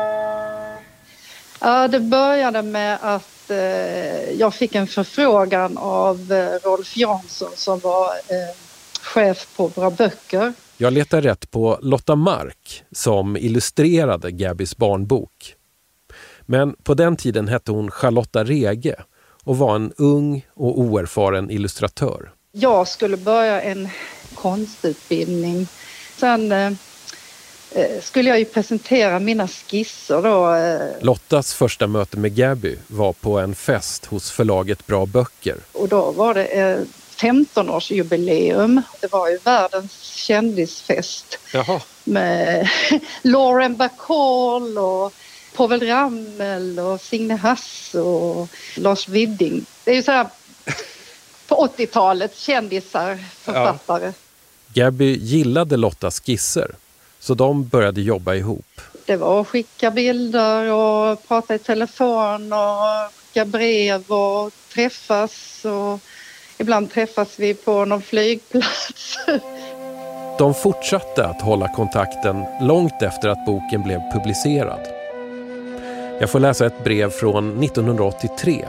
Ja, det började med att eh, jag fick en förfrågan av eh, Rolf Jansson som var eh, chef på Bra Böcker. Jag letar rätt på Lotta Mark som illustrerade Gabbys barnbok. Men på den tiden hette hon Charlotta Rege och var en ung och oerfaren illustratör. Jag skulle börja en konstutbildning. Sen eh, skulle jag ju presentera mina skisser då. Eh, Lottas första möte med Gabby var på en fest hos förlaget Bra Böcker. Och då var det eh, femton-årsjubileum. Det var ju världens kändisfest. Jaha. Med Lauren Bacall och Povel Ramel och Signe Hass och Lars Widding. Det är ju så här på åttiotalet kändisar, författare. Ja. Gabby gillade Lottas skisser så de började jobba ihop. Det var att skicka bilder och prata i telefon och skicka brev och träffas och ibland träffas vi på någon flygplats. De fortsatte att hålla kontakten långt efter att boken blev publicerad. Jag får läsa ett brev från nittonhundraåttiotre.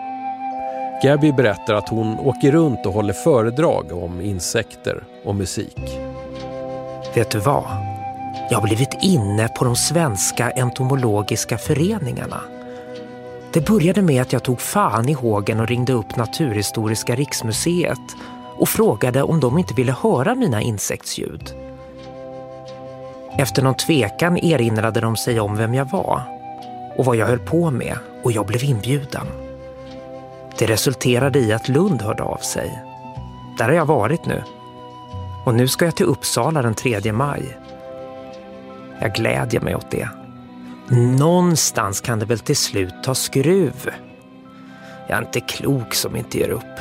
Gabby berättar att hon åker runt och håller föredrag om insekter och musik. Vet du vad? Jag har blivit inne på de svenska entomologiska föreningarna. Det började med att jag tog fan i hågen och ringde upp Naturhistoriska riksmuseet och frågade om de inte ville höra mina insektsljud. Efter någon tvekan erinrade de sig om vem jag var och vad jag höll på med och jag blev inbjuden. Det resulterade i att Lund hörde av sig. Där har jag varit nu. Och nu ska jag till Uppsala den tredje maj. Jag glädjer mig åt det. Någonstans kan det väl till slut ta skruv. Jag är inte klok som inte ger upp.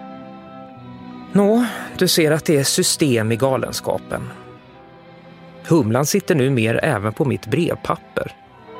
Nå, du ser att det är system i galenskapen. Humlan sitter nu mer även på mitt brevpapper.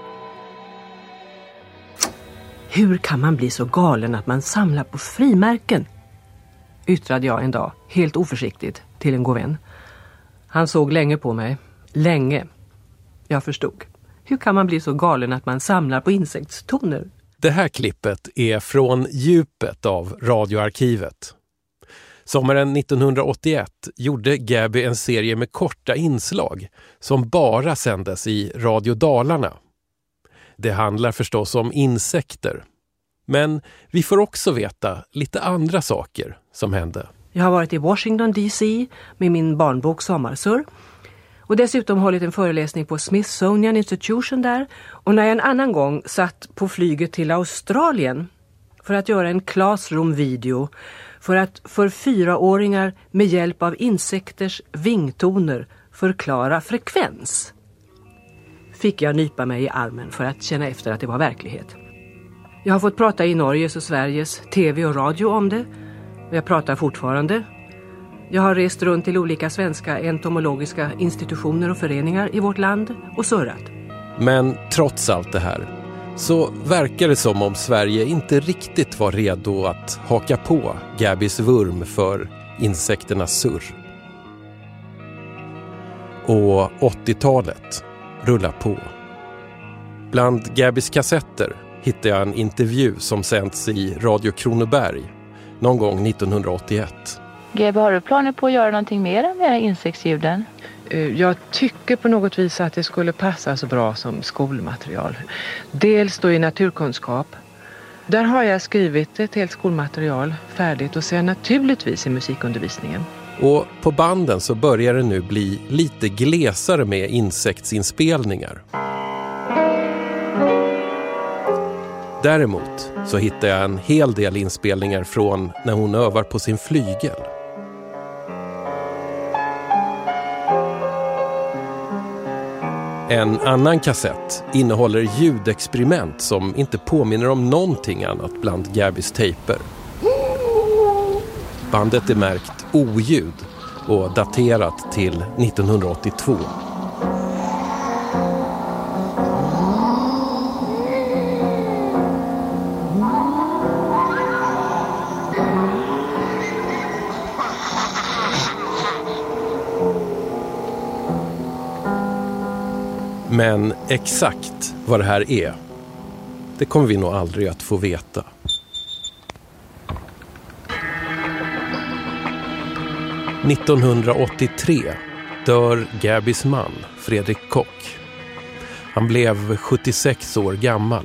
Hur kan man bli så galen att man samlar på frimärken? Yttrade jag en dag, helt oförsiktigt, till en god vän. Han såg länge på mig. Länge. Jag förstod. Hur kan man bli så galen att man samlar på insektstoner? Det här klippet är från djupet av radioarkivet. Sommaren nittonhundraåttioett gjorde Gabby en serie med korta inslag som bara sändes i Radio Dalarna. Det handlar förstås om insekter. Men vi får också veta lite andra saker som hände. Jag har varit i Washington D C med min barnbok Sommarsur. Och dessutom hållit en föreläsning på Smithsonian Institution där. Och när jag en annan gång satt på flyget till Australien för att göra en classroom-video för att för fyraåringar med hjälp av insekters vingtoner förklara frekvens, fick jag nypa mig i armen för att känna efter att det var verklighet. Jag har fått prata i Norges och Sveriges tv och radio om det. Och jag pratar fortfarande. Jag har rest runt till olika svenska entomologiska institutioner och föreningar i vårt land och surrat. Men trots allt det här så verkar det som om Sverige inte riktigt var redo att haka på Gabbys vurm för insekternas surr. Och åttiotalet rullar på. Bland Gabbys kassetter hittade jag en intervju som sänds i Radio Kronoberg någon gång nittonhundraåttioett. Gabby, har du planer på att göra någonting mer med insektsljuden? Jag tycker på något vis att det skulle passa så bra som skolmaterial. Dels då i naturkunskap. Där har jag skrivit ett helt skolmaterial färdigt och sen naturligtvis i musikundervisningen. Och på banden så börjar det nu bli lite glesare med insektsinspelningar. Däremot så hittar jag en hel del inspelningar från när hon övar på sin flygel. En annan kassett innehåller ljudexperiment som inte påminner om någonting annat bland Gabbys tejper. Bandet är märkt oljud och daterat till nittonhundraåttiotvå. Men exakt vad det här är, det kommer vi nog aldrig att få veta. nittonhundraåttiotre dör Gabbys man, Fredrik Kock. Han blev sjuttiosex år gammal.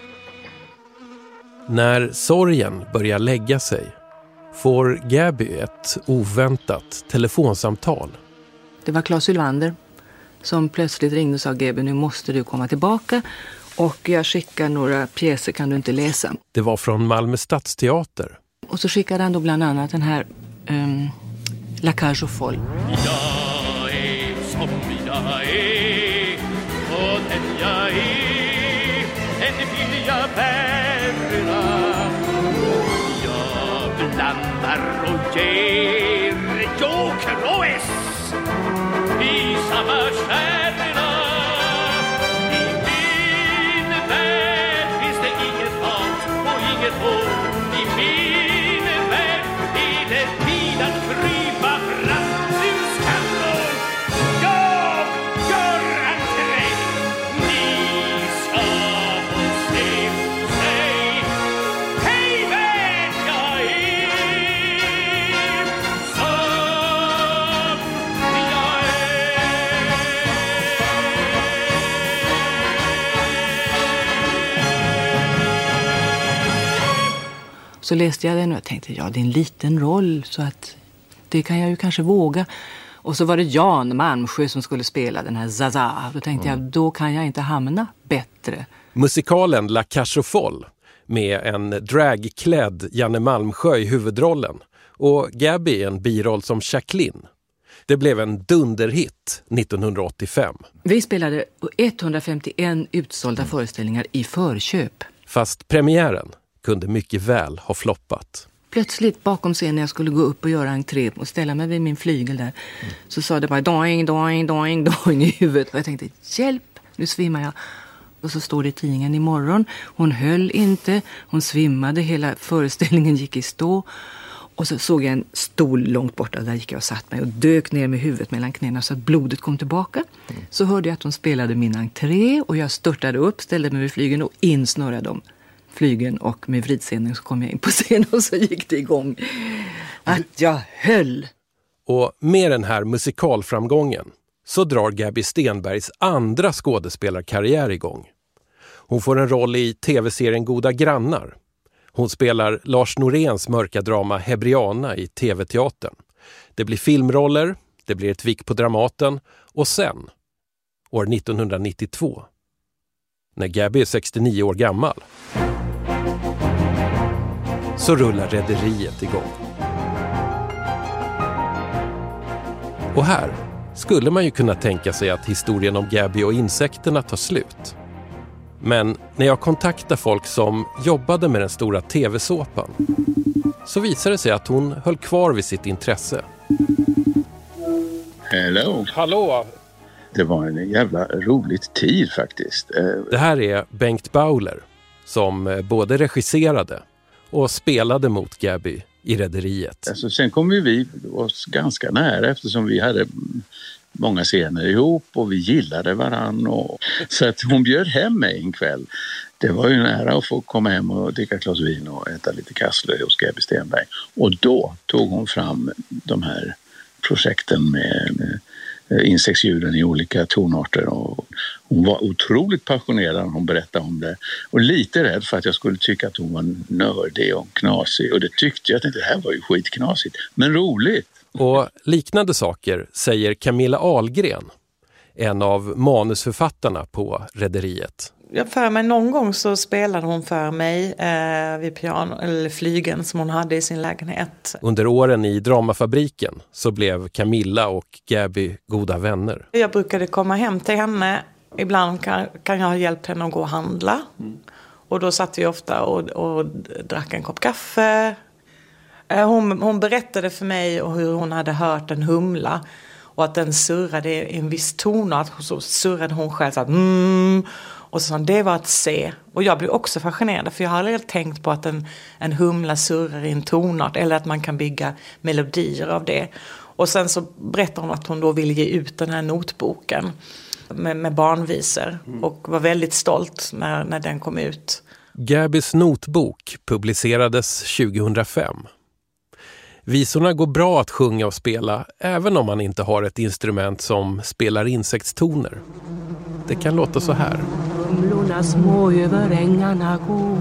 När sorgen börjar lägga sig får Gabby ett oväntat telefonsamtal. Det var Claes Ylvander som plötsligt ringde och sa: Gabby, nu måste du komma tillbaka och jag skickar några pjäser, kan du inte läsa? Det var från Malmö stadsteater. Och så skickade han då bland annat den här um, La Cage aux Folles. Jag är som jag är och den jag är, den vill jag bära. Jag blandar och ger joker och S i samma stjärna. I min värld finns det inget hat och inget hot. I min värld är det tid att krypa fram ur skallor. Jag gör entré. Ni ska få se. Säg hej värld jag är som jag Så läste jag den och jag tänkte, ja, det är en liten roll så att det kan jag ju kanske våga. Och så var det Jan Malmsjö som skulle spela den här Zaza. Då tänkte mm. jag, då kan jag inte hamna bättre. Musikalen La Cage aux Folles med en dragklädd Janne Malmsjö i huvudrollen och Gabby en biroll som Jacqueline. Det blev en dunderhit nittonhundraåttiofem. Vi spelade etthundrafemtioen utsålda föreställningar i förköp. Fast premiären kunde mycket väl ha floppat. Plötsligt bakom scenen när jag skulle gå upp och göra entré och ställa mig vid min flygel där mm. så sa det bara doing, doing, doing, doing i huvudet. Och jag tänkte, hjälp, nu svimmar jag. Och så står det i tidningen imorgon. Hon höll inte, hon svimmade, hela föreställningen gick i stå. Och så såg jag en stol långt borta, där gick jag och satt mig och dök ner med huvudet mellan knäna så att blodet kom tillbaka. Mm. Så hörde jag att de spelade min entré och jag störtade upp, ställde mig vid flygen och insnurrade dem. Flygen och med vridscenen så kom jag in på scenen och så gick det igång. Att jag höll. Och med den här musikalframgången så drar Gabby Stenbergs andra skådespelarkarriär igång. Hon får en roll i tv-serien Goda grannar. Hon spelar Lars Noréns mörka drama Hebriana i tv-teatern. Det blir filmroller, det blir ett vick på Dramaten och sen, år nittonhundranittiotvå, när Gabby är sextionio år gammal, så rullar rederiet igång. Och här skulle man ju kunna tänka sig att historien om Gabby och insekterna tar slut. Men när jag kontaktar folk som jobbade med den stora tv-såpan så visar det sig att hon höll kvar vid sitt intresse. Hello. Hallå. Det var en jävla roligt tid faktiskt. Det här är Bengt Bauler som både regisserade och spelade mot Gabby i rederiet. Alltså, sen kom ju vi oss ganska nära eftersom vi hade många scener ihop och vi gillade varann. Och, så att hon bjöd hem mig en kväll. Det var ju nära att få komma hem och dricka glas vin och äta lite kassler hos Gabby Stenberg. Och då tog hon fram de här projekten med, med insektsdjuren i olika tonarter. Och hon var otroligt passionerad när hon berättade om det. Och lite rädd för att jag skulle tycka att hon var nördig och knasig. Och det tyckte jag att det här var ju skitknasigt. Men roligt! Och liknande saker säger Camilla Ahlgren, en av manusförfattarna på rederiet. Jag för mig någon gång så spelade hon för mig eh, vid piano, eller flygen som hon hade i sin lägenhet. Under åren i Dramafabriken så blev Camilla och Gabby goda vänner. Jag brukade komma hem till henne Ibland kan, kan jag ha hjälpt henne att gå och handla. Mm. Och då satt vi ofta och, och drack en kopp kaffe. Hon, hon berättade för mig hur hon hade hört en humla. Och att den surrade i en viss tonart. Så surrade hon själv så att mm. Och så sa hon, det var att se. Och jag blev också fascinerad. För jag har aldrig tänkt på att en, en humla surrar i en tonart. Eller att man kan bygga melodier av det. Och sen så berättade hon att hon då ville ge ut den här notboken. Med, med barnvisor. Mm. Och var väldigt stolt när, när den kom ut. Gabys notbok publicerades tjugohundrafem. Visorna går bra att sjunga och spela även om man inte har ett instrument som spelar insektstoner. Det kan låta så här. Humlorna små över ängarna går.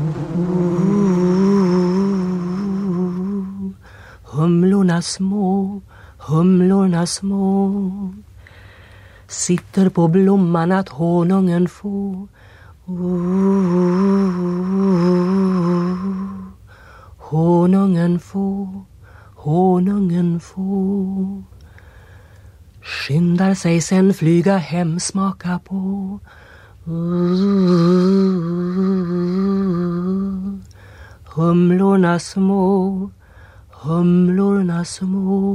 Humlorna små, humlorna små. Sitter på blomman att honungen får. Honungen får, honungen får. Skyndar sig sen flyga hem, smaka på. Humlorna små, humlorna små.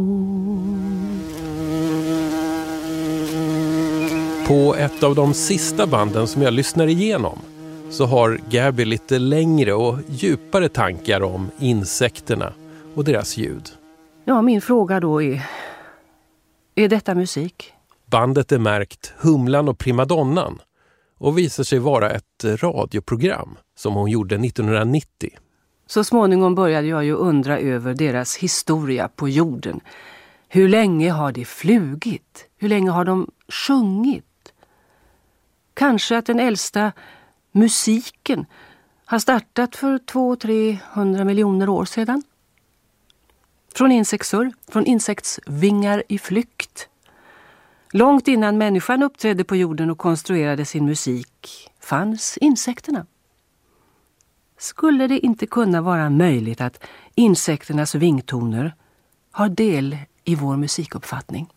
På ett av de sista banden som jag lyssnar igenom så har Gaby lite längre och djupare tankar om insekterna och deras ljud. Ja, min fråga då är, är detta musik? Bandet är märkt Humlan och Primadonnan och visar sig vara ett radioprogram som hon gjorde nittonhundranittio. Så småningom började jag ju undra över deras historia på jorden. Hur länge har de flugit? Hur länge har de sjungit? Kanske att den äldsta musiken har startat för två till tre hundra miljoner år sedan. Från insektsur, från insektsvingar i flykt. Långt innan människan uppträdde på jorden och konstruerade sin musik fanns insekterna. Skulle det inte kunna vara möjligt att insekternas vingtoner har del i vår musikuppfattning?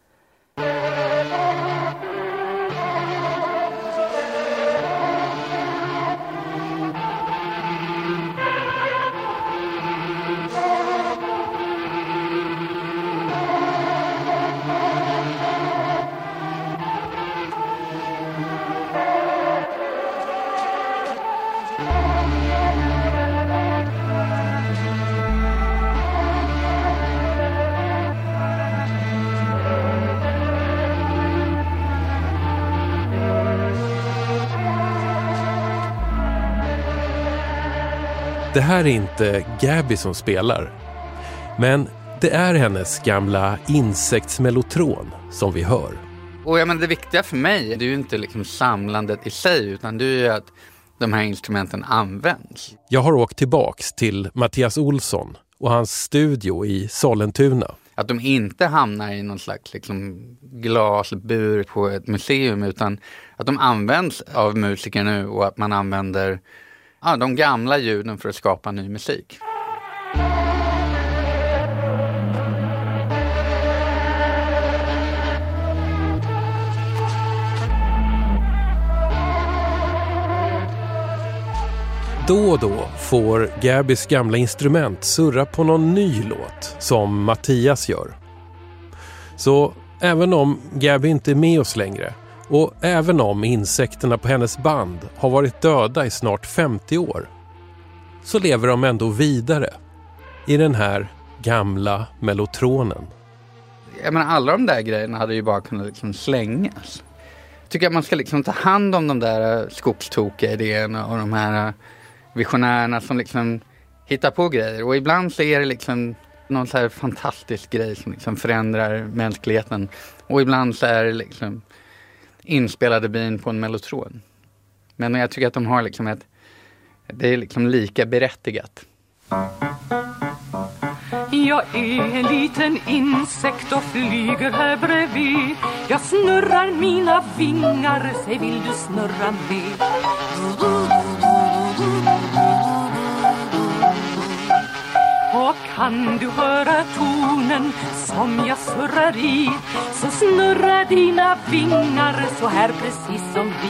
Det här är inte Gaby som spelar, men det är hennes gamla insektsmelotron som vi hör. Och ja, men det viktiga för mig det är ju inte liksom samlandet i sig, utan det är ju att de här instrumenten används. Jag har åkt tillbaks till Mattias Olsson och hans studio i Sollentuna. Att de inte hamnar i någon slags liksom glasbur på ett museum, utan att de används av musiker nu och att man använder ja, de gamla ljuden för att skapa ny musik. Då och då får Gabys gamla instrument surra på någon ny låt som Mattias gör. Så även om Gaby inte är med oss längre och även om insekterna på hennes band har varit döda i snart femtio år så lever de ändå vidare i den här gamla melotronen. Jag menar, alla de där grejerna hade ju bara kunnat liksom slängas. Jag tycker att man ska liksom ta hand om de där skogstokiga idéerna och de här visionärerna som liksom hittar på grejer. Och ibland så är det liksom någon så här fantastisk grej som liksom förändrar mänskligheten. Och ibland så är det liksom inspelade bin på en mellotron. Men jag tycker att de har liksom ett, det är liksom lika berättigat. Jag är en liten insekt och flyger här bredvid. Jag snurrar mina vingar, säg vill du snurra med? Och kan du höra tonen som jag surrar i, så snurrar dina vingar så här precis som vi.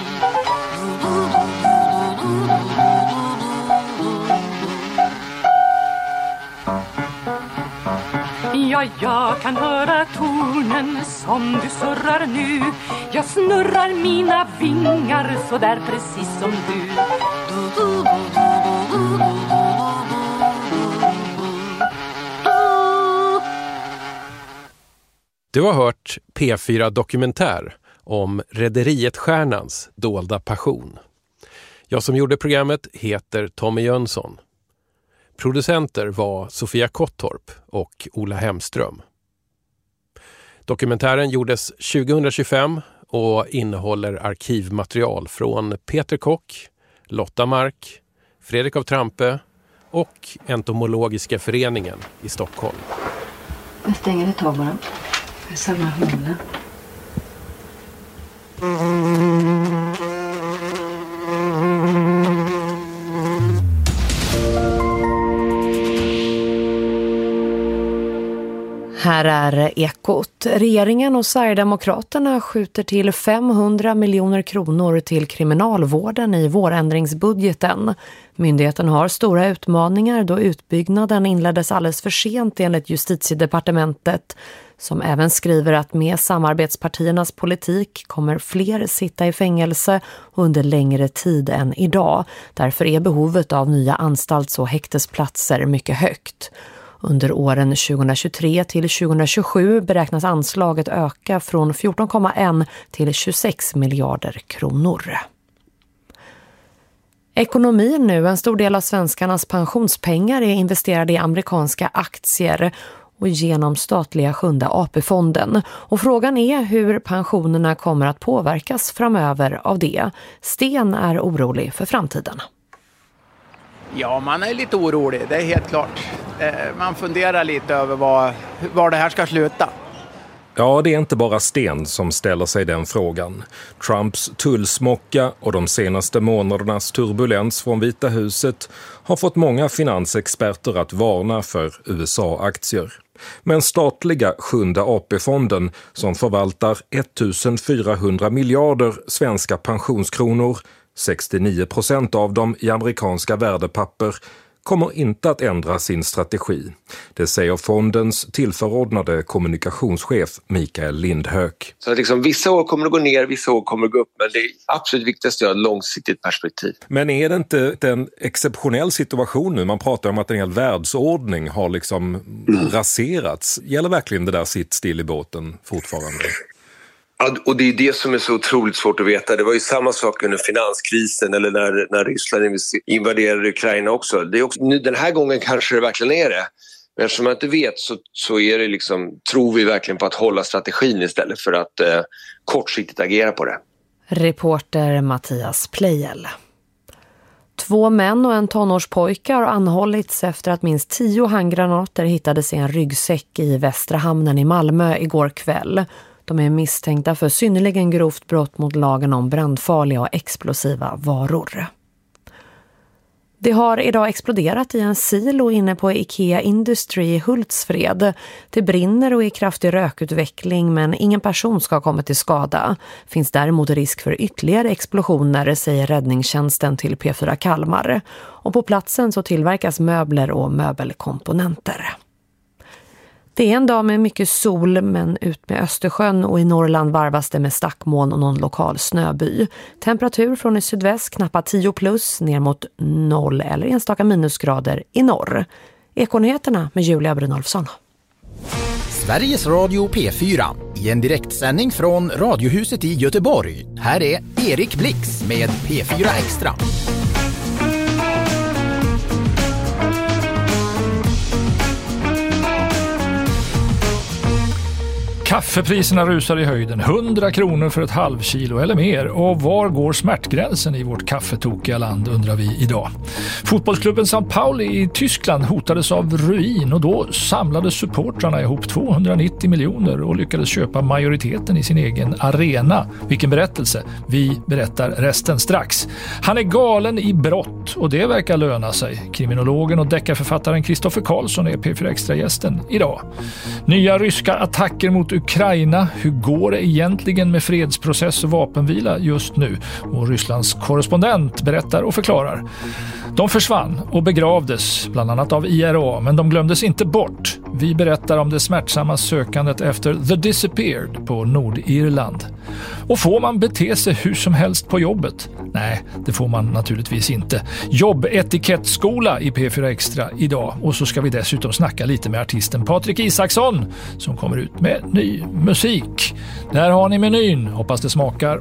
Ja, jag kan höra tonen som du surrar nu. Jag snurrar mina vingar så där precis som du. Du har hört P fyra Dokumentär om Rederiet-stjärnans dolda passion. Jag som gjorde programmet heter Tommy Jönsson. Producenter var Sofia Kottorp och Ola Hemström. Dokumentären gjordes tjugohundratjugofem och innehåller arkivmaterial från Peter Kock, Lotta Mark, Fredrik av Trampe och Entomologiska föreningen i Stockholm. Jag stänger ett tag bara. Det är samma humla. Här är Ekot. Regeringen och Sverigedemokraterna skjuter till femhundra miljoner kronor till kriminalvården i vårändringsbudgeten. Myndigheten har stora utmaningar då utbyggnaden inleddes alldeles för sent enligt Justitiedepartementet, som även skriver att med samarbetspartiernas politik kommer fler sitta i fängelse under längre tid än idag. Därför är behovet av nya anstalts- och häktesplatser mycket högt. Under åren tjugohundratjugotre till tjugohundratjugosju beräknas anslaget öka från fjorton komma ett till tjugosex miljarder kronor. Ekonomin nu. En stor del av svenskarnas pensionspengar är investerade i amerikanska aktier och genom statliga sjunde A P-fonden. Och frågan är hur pensionerna kommer att påverkas framöver av det. Sten är orolig för framtiden. Ja, man är lite orolig, det är helt klart. Man funderar lite över var, var det här ska sluta. Ja, det är inte bara Sten som ställer sig den frågan. Trumps tullsmocka och de senaste månadernas turbulens från Vita huset har fått många finansexperter att varna för U S A-aktier. Men statliga sjunde A P-fonden som förvaltar ettusendfyrahundra miljarder svenska pensionskronor, sextionio procent av dem i amerikanska värdepapper, kommer inte att ändra sin strategi. Det säger fondens tillförordnade kommunikationschef Mikael Lindhök. Så att liksom, vissa år kommer det gå ner, vissa år kommer det gå upp, men det absolut viktigaste är ett långsiktigt perspektiv. Men är det inte en exceptionell situation nu? Man pratar om att en hel världsordning har liksom mm. raserats. Gäller verkligen det där sitt still i båten fortfarande? Ja, och det är det som är så otroligt svårt att veta. Det var ju samma sak under finanskrisen eller när, när Ryssland invaderade Ukraina också. Det är också. Nu, den här gången kanske det verkligen är det. Men eftersom man inte vet så, så är det liksom, tror vi verkligen på att hålla strategin istället för att eh, kortsiktigt agera på det. Reporter Mattias Plejel. Två män och en tonårspojke har anhållits efter att minst tio handgranater hittades i en ryggsäck i Västra hamnen i Malmö igår kväll. De är misstänkta för synnerligen grovt brott mot lagen om brandfarliga och explosiva varor. Det har idag exploderat i en silo inne på Ikea Industry i Hultsfred. Det brinner och är kraftig rökutveckling, men ingen person ska ha kommit till skada. Finns däremot risk för ytterligare explosioner, säger räddningstjänsten till P fyra Kalmar. Och på platsen så tillverkas möbler och möbelkomponenter. Det är en dag med mycket sol, men ut med Östersjön och i Norrland varvas det med stackmoln och någon lokal snöby. Temperatur från i sydväst knappa tio plus ner mot noll eller enstaka minusgrader i norr. Ekonyheterna med Julia Brynolfsson. Sveriges Radio P fyra i en direktsändning från Radiohuset i Göteborg. Här är Erik Blix med P fyra Extra. Kaffepriserna rusar i höjden, hundra kronor för ett halvkilo eller mer. Och var går smärtgränsen i vårt kaffetokiga land, undrar vi idag. Fotbollsklubben São Paulo i Tyskland hotades av ruin och då samlade supportrarna ihop tvåhundranittio miljoner och lyckades köpa majoriteten i sin egen arena. Vilken berättelse! Vi berättar resten strax. Han är galen i brott och det verkar löna sig. Kriminologen och deckarförfattaren Kristoffer Karlsson är P fyra Extra-gästen idag. Nya ryska attacker mot Ukraina. Hur går det egentligen med fredsprocess och vapenvila just nu? Och Rysslands korrespondent berättar och förklarar. De försvann och begravdes bland annat av I R A, men de glömdes inte bort. Vi berättar om det smärtsamma sökandet efter The Disappeared på Nordirland. Och får man bete sig hur som helst på jobbet? Nej, det får man naturligtvis inte. Jobbetikettsskola i P fyra Extra idag. Och så ska vi dessutom snacka lite med artisten Patrik Isaksson som kommer ut med ny musik. Där har ni menyn. Hoppas det smakar.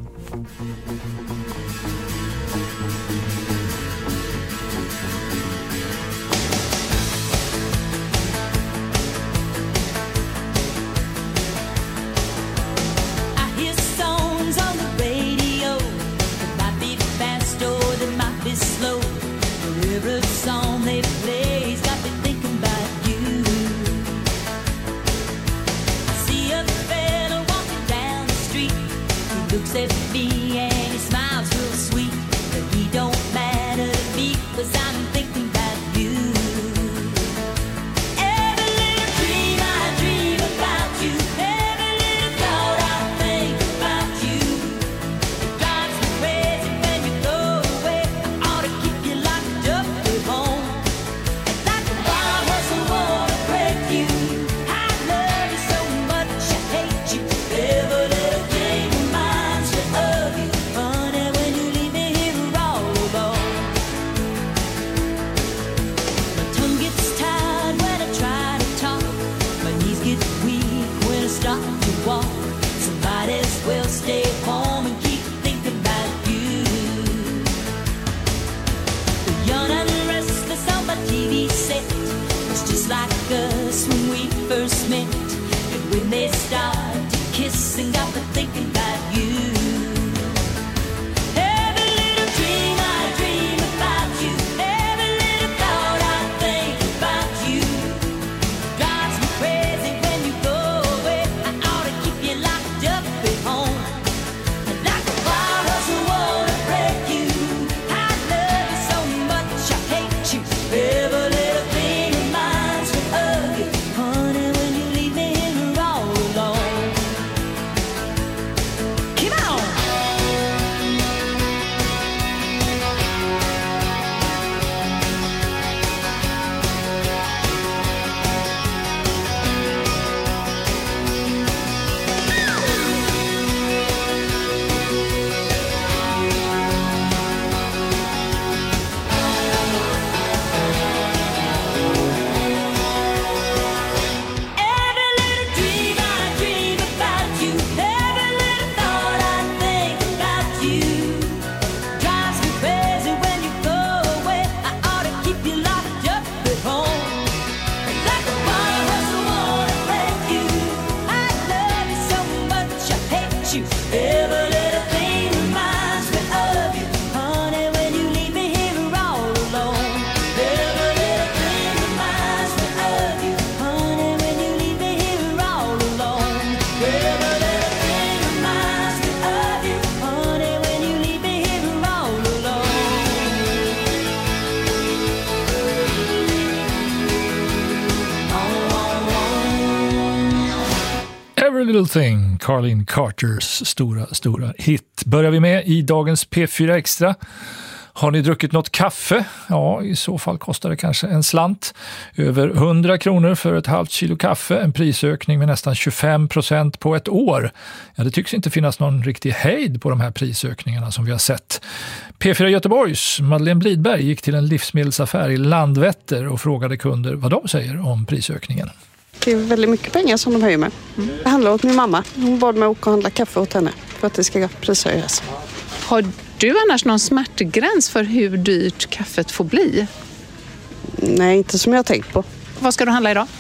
Little Thing, Carlin Carters stora, stora hit. Börjar vi med i dagens P fyra Extra. Har ni druckit något kaffe? Ja, i så fall kostar det kanske en slant. Över hundra kronor för ett halvt kilo kaffe. En prisökning med nästan tjugofem procent på ett år. Ja, det tycks inte finnas någon riktig hejd på de här prisökningarna som vi har sett. P fyra Göteborgs Madeleine Blidberg gick till en livsmedelsaffär i Landvetter och frågade kunder vad de säger om prisökningen. Det är väldigt mycket pengar som de höjer med. Mm. Det handlar åt min mamma. Hon bad mig åka och handla kaffe åt henne för att det ska prishöjas. Har du annars någon smärtgräns för hur dyrt kaffet får bli? Nej, inte som jag har tänkt på. Vad ska du handla idag?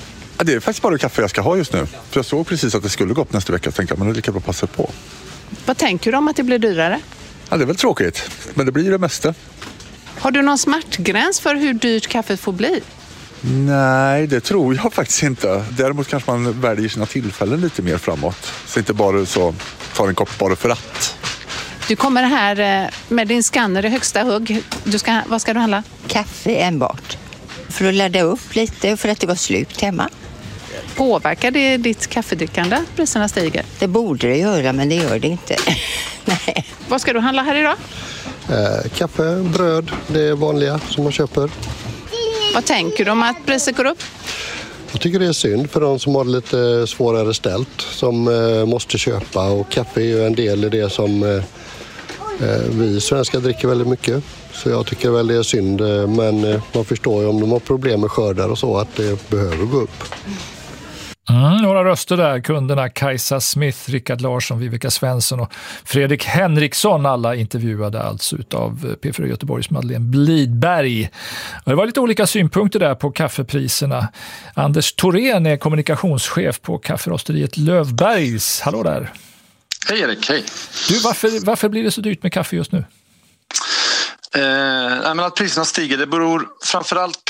Ja, det är faktiskt bara kaffe jag ska ha just nu. För jag såg precis att det skulle gå upp nästa vecka och tänkte att men det är lika bra att passa på. Vad tänker du om att det blir dyrare? Ja, det är väl tråkigt, men det blir det mesta. Har du någon smärtgräns för hur dyrt kaffet får bli? Nej, det tror jag faktiskt inte. Däremot kanske man väljer sina tillfällen lite mer framåt. Så inte bara så tar en kopp bara för att. Du kommer här med din skanner i högsta hugg. Du ska, vad ska du handla? Kaffe enbart. För att ladda upp lite och för att det var slut hemma. Påverkar det ditt kaffedrickande att priserna stiger? Det borde det göra, men det gör det inte. Nej. Vad ska du handla här idag? Eh, kaffe, bröd, det är vanliga som man köper. Vad tänker du om att priset går upp? Jag tycker det är synd för de som har lite svårare ställt, som eh, måste köpa. Och kaffe är ju en del i det som eh, vi svenskar dricker väldigt mycket. Så jag tycker väl det är synd, men man förstår ju om de har problem med skördar och så att det behöver gå upp. Mm, några röster där, kunderna Kajsa Smith, Rickard Larsson, Viveka Svensson och Fredrik Henriksson, alla intervjuade alltså utav P fyra Göteborgs Madeleine Blidberg. Och det var lite olika synpunkter där på kaffepriserna. Anders Thorén är kommunikationschef på kafferosteriet Lövbergs. Hallå där. Hej Erik, hej. Du, varför, varför blir det så dyrt med kaffe just nu? Eh, men att priserna stiger, det beror framförallt